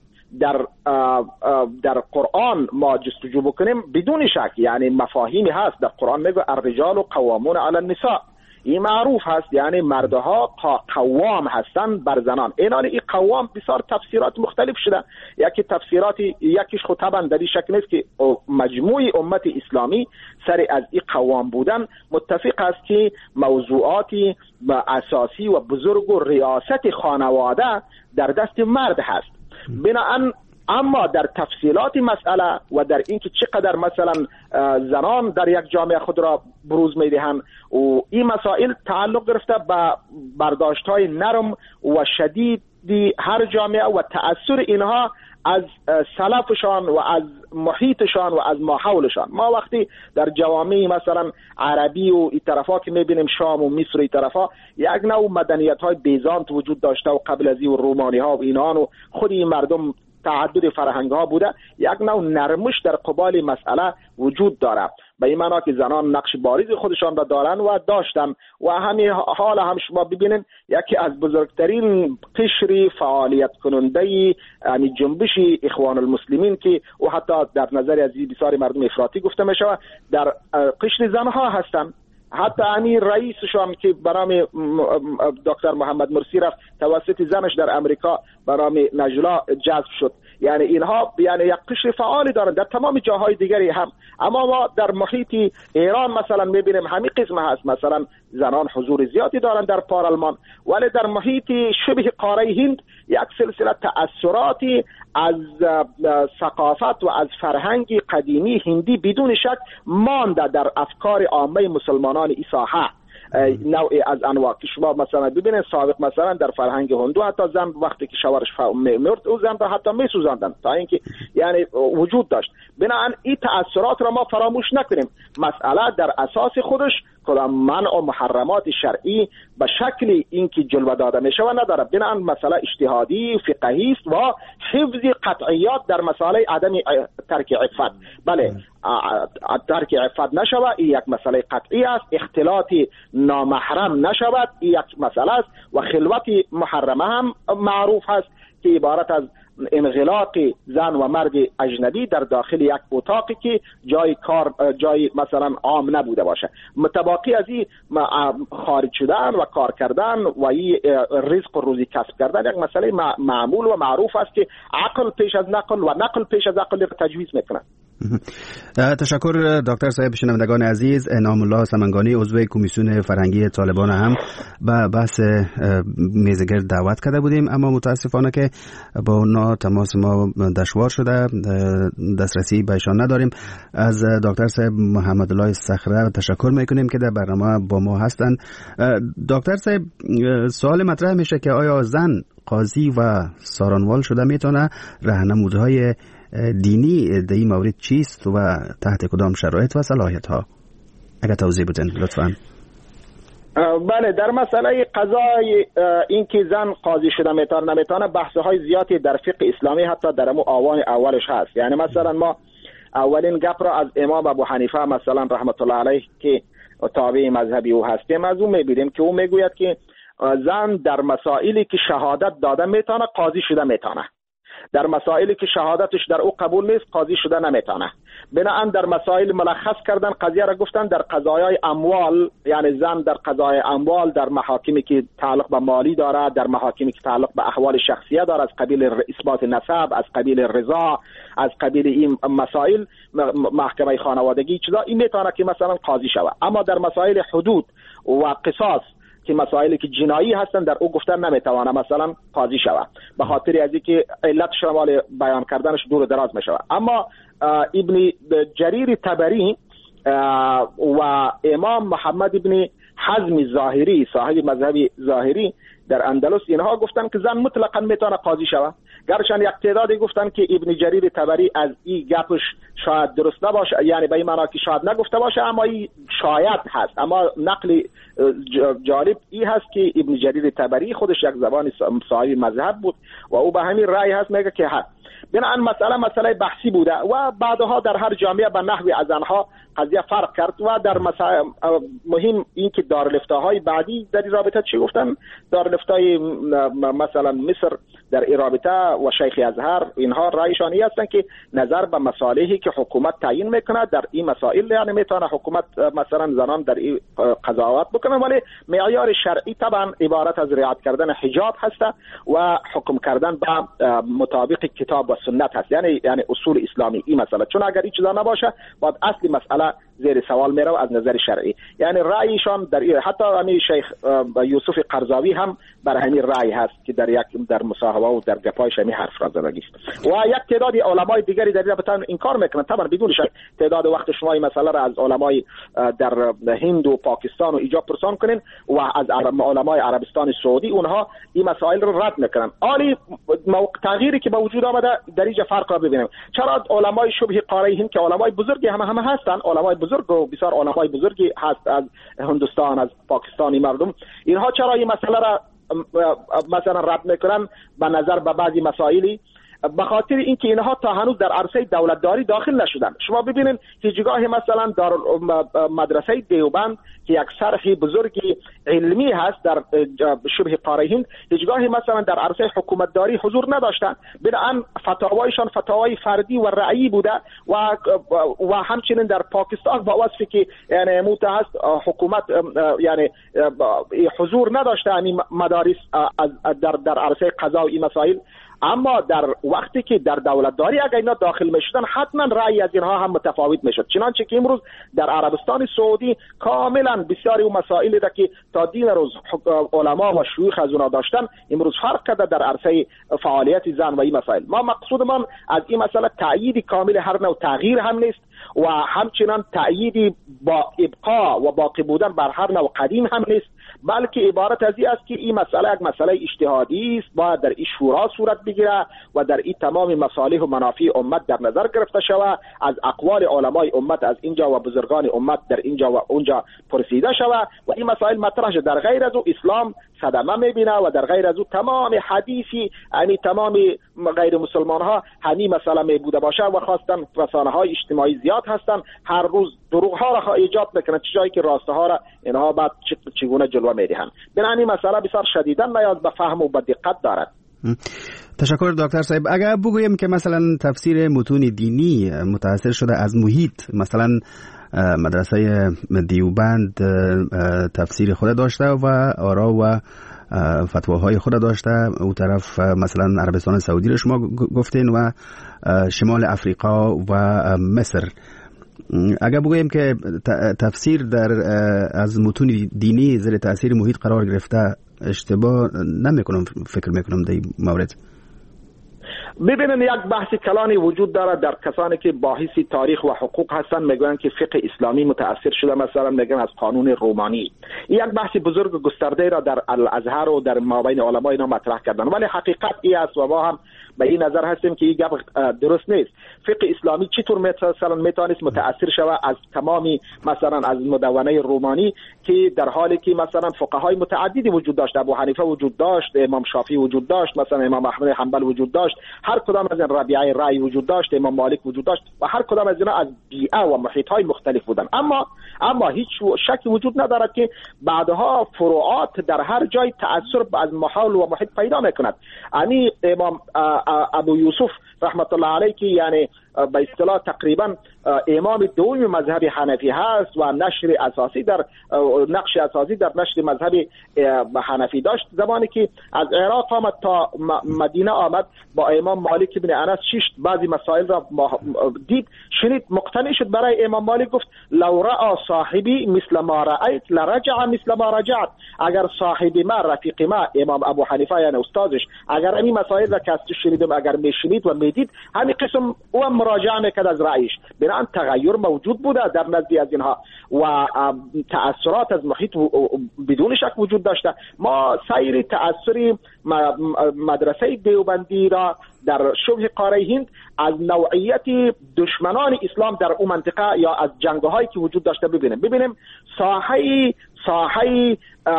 در قرآن ما جستجو بکنیم بدون شک یعنی مفاهیمی هست. در قرآن میگه الرجال قوامون علی النساء، این معروف هست یعنی مردها قوام هستند بر زنان. این قوام بسیار تفسیرات مختلف شده، یکی تفسیراتی یکیش خود طبعا در این شک نیست که مجموع امت اسلامی سر از این قوام بودن متفق است که موضوعاتی اساسی و بزرگ و ریاست خانواده در دست مرد هست. بنابراین اما در تفصیلات مسئله و در اینکه چقدر مثلا زنان در یک جامعه خود را بروز میدهند و این مسائل تعلق گرفته به برداشت‌های نرم و شدیدی هر جامعه و تأثیر اینها از سلفشان و از محیطشان و از ماحولشان. ما وقتی در جوامع مثلا عربی و این طرفا که میبینیم شام و مصر و این طرفا یک نوع مدنیت های بیزانت وجود داشته و قبل از این و رومانی ها و اینان و خود این مردم تعدد فرهنگ ها بوده، یک نوع نرمش در قبال مسئله وجود داره. به این معنا که زنان نقش بارز خودشان را دارن و داشتن و همین حال هم شما ببینید یکی از بزرگترین قشر فعالیت کننده یعنی جنبش اخوان المسلمین که و حتی در نظر از بسیاری مردم افراطی گفته می شود در قشر زنها هستند. حتی همین رئیسشان که برام دکتر محمد مرسی رفت توسط زنش در امریکا برام نجلا جذب شد. یعنی اینها یعنی یک قشر فعالی دارند در تمام جاهای دیگری هم. اما ما در محیط ایران مثلا میبینیم همین قسم هست، مثلا زنان حضور زیادی دارند در پارلمان، ولی در محیط شبه قاره هند یک سلسله تأثیراتی از ثقافت و از فرهنگ قدیمی هندی بدون شک مانده در افکار عامه مسلمانان این ساحه. نوعی از انواع که شما مثلا ببینید سابق مثلا در فرهنگ هندو حتی زن وقتی که شوهرش مرد او زن را حتی میسوزاندن تا اینکه یعنی وجود داشت. بنابراین این تأثیرات را ما فراموش نکنیم. مسئله در اساس خودش کدام منع و محرمات شرعی به شکلی اینکه جلوه داده میشه و نداره. بنابراین مسئله اجتهادی فقهی است و حفظ قطعیات در مسئله عدم ترک عفت. بله ترک عفت نشود، این یک مسئله قطعی است. اختلاط نامحرم نشود، این یک مسئله است. و خلوت محرمه هم معروف است که عبارت از انغلاق زن و مرد اجنبی در داخل یک اتاقی که جای مثلا عام نبوده باشه. متباقی از این خارج شدن و کار کردن و این رزق و روزی کسب کردن یک مسئله معمول و معروف است که عقل پیش از نقل و نقل پیش از عقل تجویز میکنه. تشکر دکتر صاحب. شنوندگان عزیز، انعام الله سمنگانی عضو کمیسیون فرهنگی طالبان هم به بحث میزگرد دعوت کرده بودیم، اما متاسفانه که با اونا تماس ما دشوار شده، دسترسی به ایشان نداریم. از دکتر صاحب محمد الله صخره تشکر میکنیم که در برنامه با ما هستند. دکتر صاحب، سوال مطرح میشه که آیا زن قاضی و سارنوال شده میتونه؟ راهنمودهای دینی در این مورد چیست و تحت کدام شرایط و صلاحیت ها؟ اگر توضیح بدین لطفاً. بله، در مسئله قضای اینکه زن قاضی شده میتونه نمیتونه بحث های زیادی در فقه اسلامی حتی در آوان اولش هست. یعنی مثلا ما اولین گپ را از امام ابو حنیفه مثلا رحمت الله علیه که تابع مذهبی او هستیم از او میبینیم که او میگوید که زن در مسائلی که شهادت داده میتونه قاضی شده میتونه، در مسائلی که شهادتش در او قبول نیست قاضی شده نمیتونه. بنابراین در مسائل ملخص کردن قضیه را گفتن در قضایای اموال، یعنی زن در قضای اموال در محاکمی که تعلق به مالی داره، در محاکمی که تعلق به احوال شخصیه داره، از قبیل اثبات نسب، از قبیل رضا، از قبیل این مسائل محکمه خانوادگی چیزا، این میتونه که مثلا قاضی شود. اما در مسائل حدود و قصاص که مسائلی که جنایی هستن در او گفتن نمیتوانه مثلا قاضی شود، به خاطر از اینکه علت شمال بیان کردنش دور و دراز میشود. اما ابن جریر طبری و امام محمد ابن حزم ظاهری صاحب مذهب ظاهری در اندلس اینها گفتن که زن مطلقاً میتونه قاضی شود. گرچه یک تعدادی گفتن که ابن جریر طبری از این گپش شاید درست نباشه، یعنی به این معنا که شاید نگفته باشه، اما این شاید هست. اما نقل جالب این هست که ابن جریر طبری خودش یک زبان صاحب مذهب بود و او به همین رأی هست، میگه که هست. بنابراین مسئله بحثی بوده و بعدها در هر جامعه به نحوی از آنها قضیه فرق کرد و در مهم این که دارالفتاهای بعدی در این رابطه چی گفتن. دارالفتای مثلا مصر در این رابطه و شیخ ازهر اینها رایشانی هستن که نظر به مصالحی که حکومت تعیین میکنه در این مسائل، یعنی میتونه حکومت مثلا زنان در این قضاوت بکنه، ولی معیار شرعی طبعا عبارت از رعایت کردن حجاب هست و حکم کردن به مطابق کتاب و سنت هست، یعنی اصول اسلامی این مسئله. چون اگر این چیزا نباشه بعد اصلی مسئله زیر سوال میره و از نظر شرعی. یعنی رأیشان در حتی همین شیخ یوسف قرضاوی هم بر همین رأی هست که در مصاحبه و در گپایش همین حرف را زدگی است. و یک تعداد علمای دیگری در این انکار میکنن. طبعا بدون شک تعداد وقت شما این مسئله را از علمای در هند و پاکستان و ایجاب پرسان کنین و از علمای عربستان سعودی اونها این مسائل را رد میکنن. عالی تغییری که به وجود آمده در اینجا فرق را ببینیم. چرا علمای شبه قاره هند که علمای بزرگی همه هستن، علمای بزرگ و بسیار علمای بزرگی هست از هندوستان، از پاکستانی مردم، اینها چرا این مسئله را مثلا رد میکنن به نظر به بعضی مسائلی؟ به خاطر اینکه اینها تا هنوز در عرصه دولتداری داخل نشدن. شما ببینید هیچگاه مثلا در مدرسه دیوبند که یک سرخی بزرگی علمی هست در شبه قاره هند، هیچگاه مثلا در عرصه حکومتداری حضور نداشتن. بنابراین فتاوایشان فتاوای فردی و رأیی بوده و همچنین در پاکستان با وصفی که یعنی متحست حکومت یعنی حضور نداشته این مدارس در عرصه قضا و این مسائل. اما در وقتی که در دولتداری اگر اینا داخل میشدن حتما رأی از اینها هم متفاوت میشد. چنانچه که امروز در عربستان سعودی کاملا بسیاری و مسائلی را که تا دین روز علما و شیوخ از اونها داشتن امروز فرق کرده در عرصه فعالیت زن و این مسائل. ما مقصود من از این مسئله تأیید کامل هر نوع تغییر هم نیست و همچنان تأیید با ابقا و باقی بودن بر هر نوع قدیم هم نیست، بلکه عبارت از این است که این مسئله یک مسئله اجتهادی است، باید در این شورا صورت بگیره و در این تمام مصالح و منافع امت در نظر گرفته شود، از اقوال علمای امت از اینجا و بزرگان امت در اینجا و اونجا پرسیده شود و این مسائل مطرح شد. در غیر از او اسلام صدمه میبینه و در غیر از او تمام حدیثی یعنی تمام غیر مسلمان ها همین مسئله میبوده باشه و خواستن رسانه های اجتماعی زیاد هستن هر روز دروغ ها را ایجاد میکنن، چه جایی که راسته ها را اینها بعد چگونه جلوه میدهن. بنابراین مسئله بسیار شدیدا نیاز به فهم و به دقت دارد. تشکر دکتر صاحب. اگر بگویم که مثلا تفسیر متون دینی متاثر شده از محیط، مثلا مدرسه دیوبند تفسیر خود داشته و آرا و فتواهای خود داشته، او طرف مثلا عربستان سعودی رو شما گفتین و شمال افریقا و مصر. اگر بگویم که تفسیر از متون دینی زیر تاثیر محیط قرار گرفته، اشتباه نمیکنم فکر میکنم در این مورد؟ ببینن یک بحث کلانی وجود دارد در کسانی که باحث تاریخ و حقوق هستن، میگن که فقه اسلامی متاثر شده، مثلا میگن از قانون رومانی. یک بحث بزرگ گسترده را در الازهر و در مابین علما اینا مطرح کردن، ولی حقیقت این است و ما هم به این نظر هستیم که این گپ درست نیست. فقه اسلامی چطور مثلا میتونست متاثر شود از تمامی مثلا از مدونه رومانی که در حالی که مثلا فقهای متعددی وجود داشت، ابو حنیفه وجود داشت، امام شافعی وجود داشت، مثلا امام احمد حنبل وجود داشت، هر کدام از این ربیعه رای وجود داشت، امام مالک وجود داشت و هر کدام از اینا از بیئه و محیط‌های مختلف بودن. اما هیچ شکی وجود ندارد که بعدها فروعات در هر جای تأثیر از محال و محیط پیدا میکند. یعنی امام ابو یوسف رحمت الله علیه که یعنی به اصطلاح تقریبا امام دوم مذهب حنفی هست و نقش اساسی در نشر مذهب حنفی داشت. زمانی که از عراق آمد تا مدینه آمد با امام مالک بن انس بعضی مسائل را دید، شنید، مقتنع شد. برای امام مالک گفت لو رأى صاحبی مثل ما رأیت لرجع مثل ما رجعت. اگر صاحب ما، رفیق ما، امام ابو حنیفه یعنی استادش، اگر این مسائل را که از شنیدم اگر میشنید و میدید همین قسم او مراجعه میکرد از رأیش. بنابراین تغییر موجود بوده در نزدی از اینها و تأثیرات از محیط بدون شک وجود داشته. ما سیر تأثیر مدرسه دیوبندی را در شبه قاره هند از نوعیت دشمنان اسلام در اون منطقه یا از جنگ‌هایی که وجود داشته ببینیم ساحه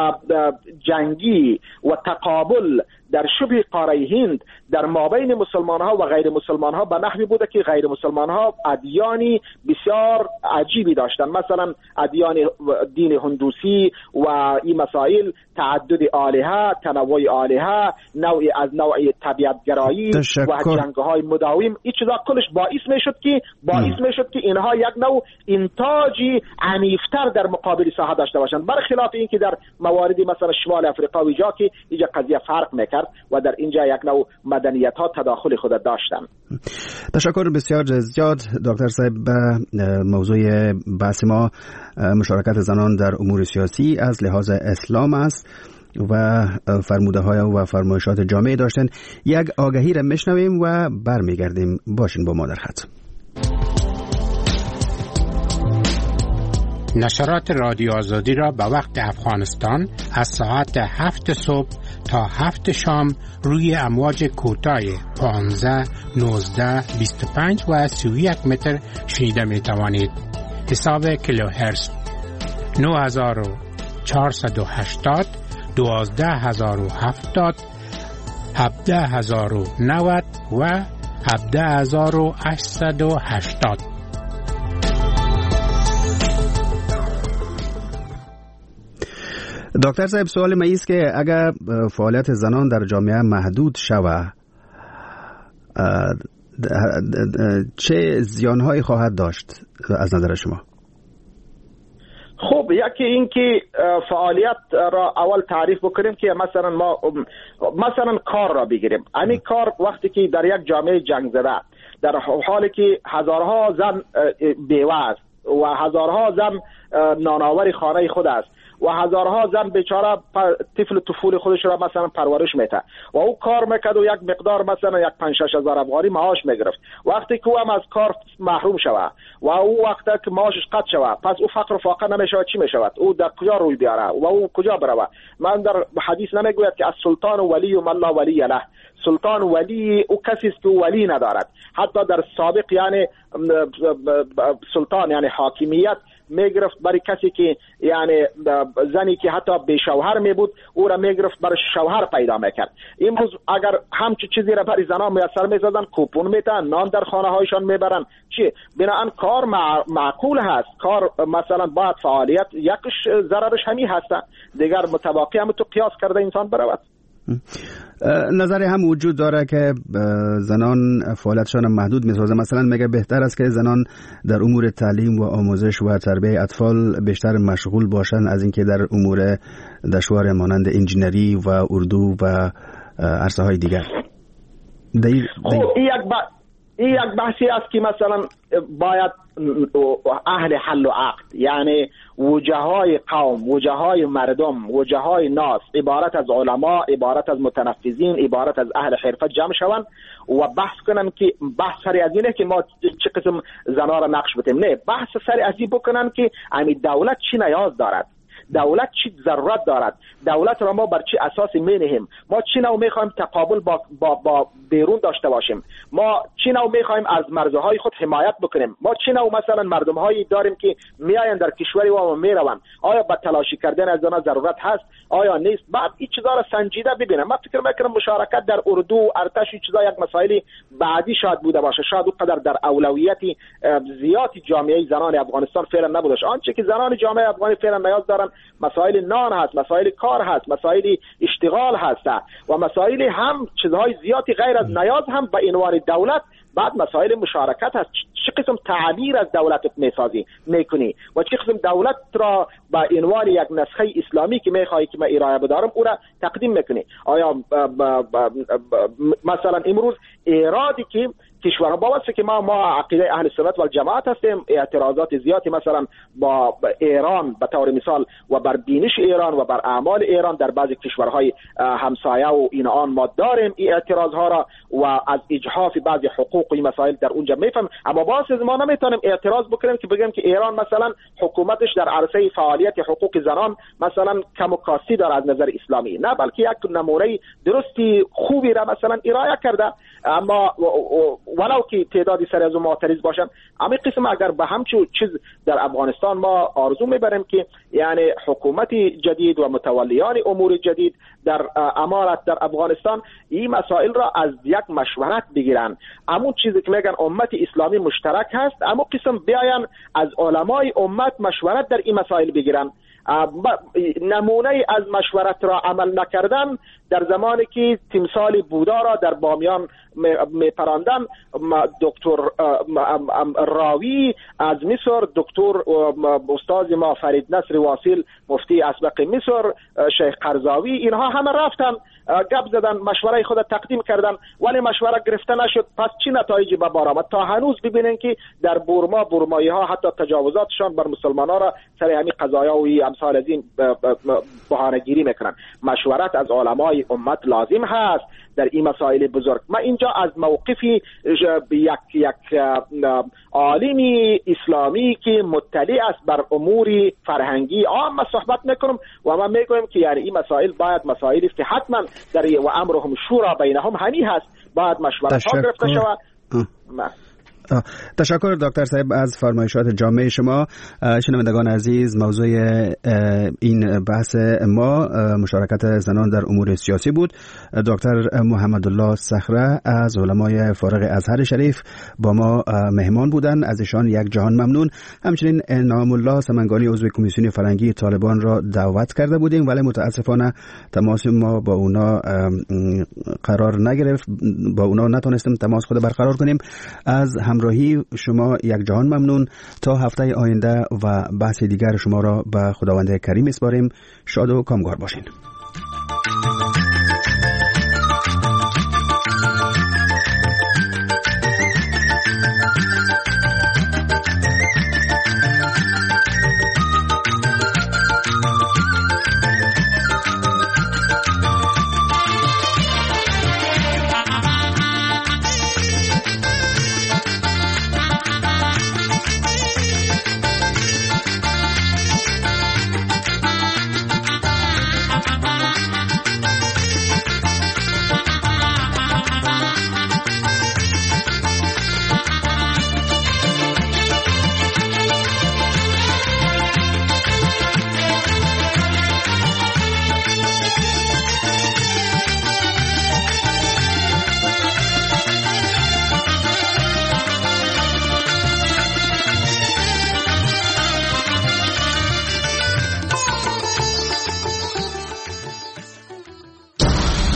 جنگی و تقابل در شبه قاره هند در مابین مسلمان ها و غیر مسلمان ها به نحوی بوده که غیر مسلمان ها ادیانی بسیار عجیبی داشتن، مثلا ادیان دین هندوسی و این مسائل، تعدد آلهه، تنوع آلهه، نوع طبیعتگرایی و جنگ‌های مداوم. این چیزا کلش باعث میشد که اینها یک نوع انتاجی عنیفتر در مقابل ساحه داشته باشند، برخلاف این که در مواردی مثلا شمال افریقا و جا که اینجا قضیه فرق میکرد و در اینجا یک نوع مدنیت ها تداخل خود داشتن. تشکر بسیار زیاد دکتر صاحب. موضوع بحث ما مشارکت زنان در امور سیاسی از لحاظ اسلام است و فرموده های و فرمایشات جامعه داشتن. یک آگهی را میشنویم و برمیگردیم. باشین با ما در خط. نشرات رادیو آزادی را به وقت افغانستان از ساعت 7 صبح تا 7 شام روی امواج کوتاه 15, 19, 25 و 31 متر شنیده می توانید. حساب کیلوهرتز 9480, 12070, 17090 و 17880. دکتر صاحب، سوال من است که اگر فعالیت زنان در جامعه محدود شود چه زیانهایی خواهد داشت از نظر شما؟ خب یکی این که فعالیت را اول تعریف بکنیم که مثلا کار را بگیریم. همین کار وقتی که در یک جامعه جنگ زده در حالی که هزارها زن بیوه است و هزارها زن نانآور خانه خود است و هزارها زن بیچاره طفول خودش را مثلا پرورش میده و او کار میکرد و یک مقدار مثلا 5-6 هزار افغانی معاش میگرفت. وقتی که او هم از کار محروم شود و او وقتی که معاشش قطع شود، پس او فقر و فاقه نمیشود، چی میشود؟ او در کجا روی بیاره و او کجا بروه؟ من در حدیث نمیگوید که السلطان ولی من لا ولی له، سلطان ولی او کسی است که ولی ندارد. حتی در سابق یعنی سلطان یعنی حاکمیت میگرفت برای کسی که یعنی زنی که حتی به شوهر می بود او را میگرفت برای شوهر پیدا میکرد. امروز اگر همچه چیزی را برای زنان میسر میزدن، کوپون میتن، نان در خانه هایشان میبرن، چی؟ بنابراین کار معقول هست. کار مثلا باید فعالیت یکش ضررش همی هست، دیگر متواقی هم تو قیاس کرده انسان برود. نظری هم وجود داره که زنان فعالیتشان محدود میسازه. مثلا میگه بهتر است که زنان در امور تعلیم و آموزش و تربیت اطفال بیشتر مشغول باشند از اینکه در امور دشوار مانند انجینری و اردو و عرصه های دیگر. این یک بحثی است که مثلا باید اهل حل و عقد، یعنی وجهای قوم، وجهای مردم، وجهای ناس، عبارت از علما، عبارت از متنفذین، عبارت از اهل حرفه جمع شوند و بحث کنن که بحث سری از اینه که ما چه قسم زنا را نقش بدیم. نه، بحث سری از این بکنن که امی دولت چی نیاز دارد، دولت چی ضرورت دارد، دولت را ما بر چی اساسی می‌نهیم، ما چی نوع می‌خوایم تقابل با بیرون داشته باشیم، ما چی نوع می‌خوایم از مرزهای خود حمایت بکنیم، ما چی نوع مثلا مردم‌هایی داریم که میآیند در کشوری و میروند، آیا با تلاشی کردن از آنها ضرورت هست آیا نیست. بعد این چیزا را سنجیده ببینم. من فکر می‌کنم مشارکت در اردو، ارتش، چیزا یک مسائلی بعدی شاید بوده باشه، شاید اونقدر در اولویتی زیادی جامعه زنان افغانستان فعلا نبوده. آنچه که زنان جامعه افغانی فعلا نیاز دارن مسائل نان هست، مسائل کار هست، مسائل اشتغال هست و مسائل هم چیزهای زیادی غیر از نیاز هم به عنوان دولت. بعد مسائل مشارکت هست، چه قسم تعبیر از دولت میکنی و چه قسم دولت را به عنوان یک نسخه اسلامی که میخوایی که من ارائه بدارم او را تقدیم میکنی. آیا مثلا امروز ایرادی که کشورها باوسته که ما عقیده اهل سنت و جماعت هستیم، اعتراضات زیادی مثلا با ایران به طور مثال و بر بینش ایران و بر اعمال ایران در بعضی کشورهای همسایه و این آن ما داریم این اعتراض ها را و از اجحاف بعضی حقوقی مسائل در اونجا میفهم. اما باز ما نمیتونیم اعتراض بکنیم که بگیم که ایران مثلا حکومتش در عرصه فعالیت حقوق زنان مثلا کم و کاستی داره از نظر اسلامی. نه، بلکه یک نمونه درستی خوبی را مثلا ارائه کرده. اما ولو که تعدادی سر از معترض باشن، اما قسم اگر به همچون چیز در افغانستان ما آرزو میبریم که یعنی حکومت جدید و متولیان امور جدید در امارت در افغانستان این مسائل را از یک مشورت بگیرن. اما چیزی که میگن امت اسلامی مشترک هست، اما قسم بیاین از علمای امت مشورت در این مسائل بگیرن. نمونه از مشورت را عمل نکردن در زمانی که تمثال بودا را در بامیان میپراندن، دکتر راوی از مصر، دکتر استاد ما فرید نصر واصل مفتی اسبق مصر، شیخ قرضاوی، اینها همه رفتن گپ زدن، مشوره خود تقدیم کردن، ولی مشوره گرفته نشد. پس چی نتایجی به بار آمد؟ تا هنوز ببینین که در برمایی ها حتی تجاوزاتشان بر مسلمانان را سر همین قضایا و امثال از این بهانه‌گیری میکنن. مشورت از علمای امت لازم هست در این مسائل بزرگ. ما اینجا از موقفی یک عالمی اسلامی که مطلع است بر امور فرهنگی عام صحبت میکنم و ما میگویم که یعنی این مسائل باید مسائلی است که حتما در و امرهم شورا بینهم همی هست، باید مشورت ها گرفته شود. تشکر دکتر صاحب از فرمایشات جامع شما. شنوندگان عزیز، موضوع این بحث ما مشارکت زنان در امور سیاسی بود. دکتر محمد الله صخره از علمای فارغ ازهر شریف با ما مهمان بودن، از ایشان یک جهان ممنون. همچنین نام الله سمنگانی عضو کمیسیون فرهنگی طالبان را دعوت کرده بودیم ولی متاسفانه تماس ما با اونا قرار نگرفت، با اونا نتونستیم تماس خود برقرار کنیم. از همراهی شما یک جهان ممنون. تا هفته آینده و بحث دیگر شما را به خداوند کریم میسپاریم. شاد و کامگار باشین.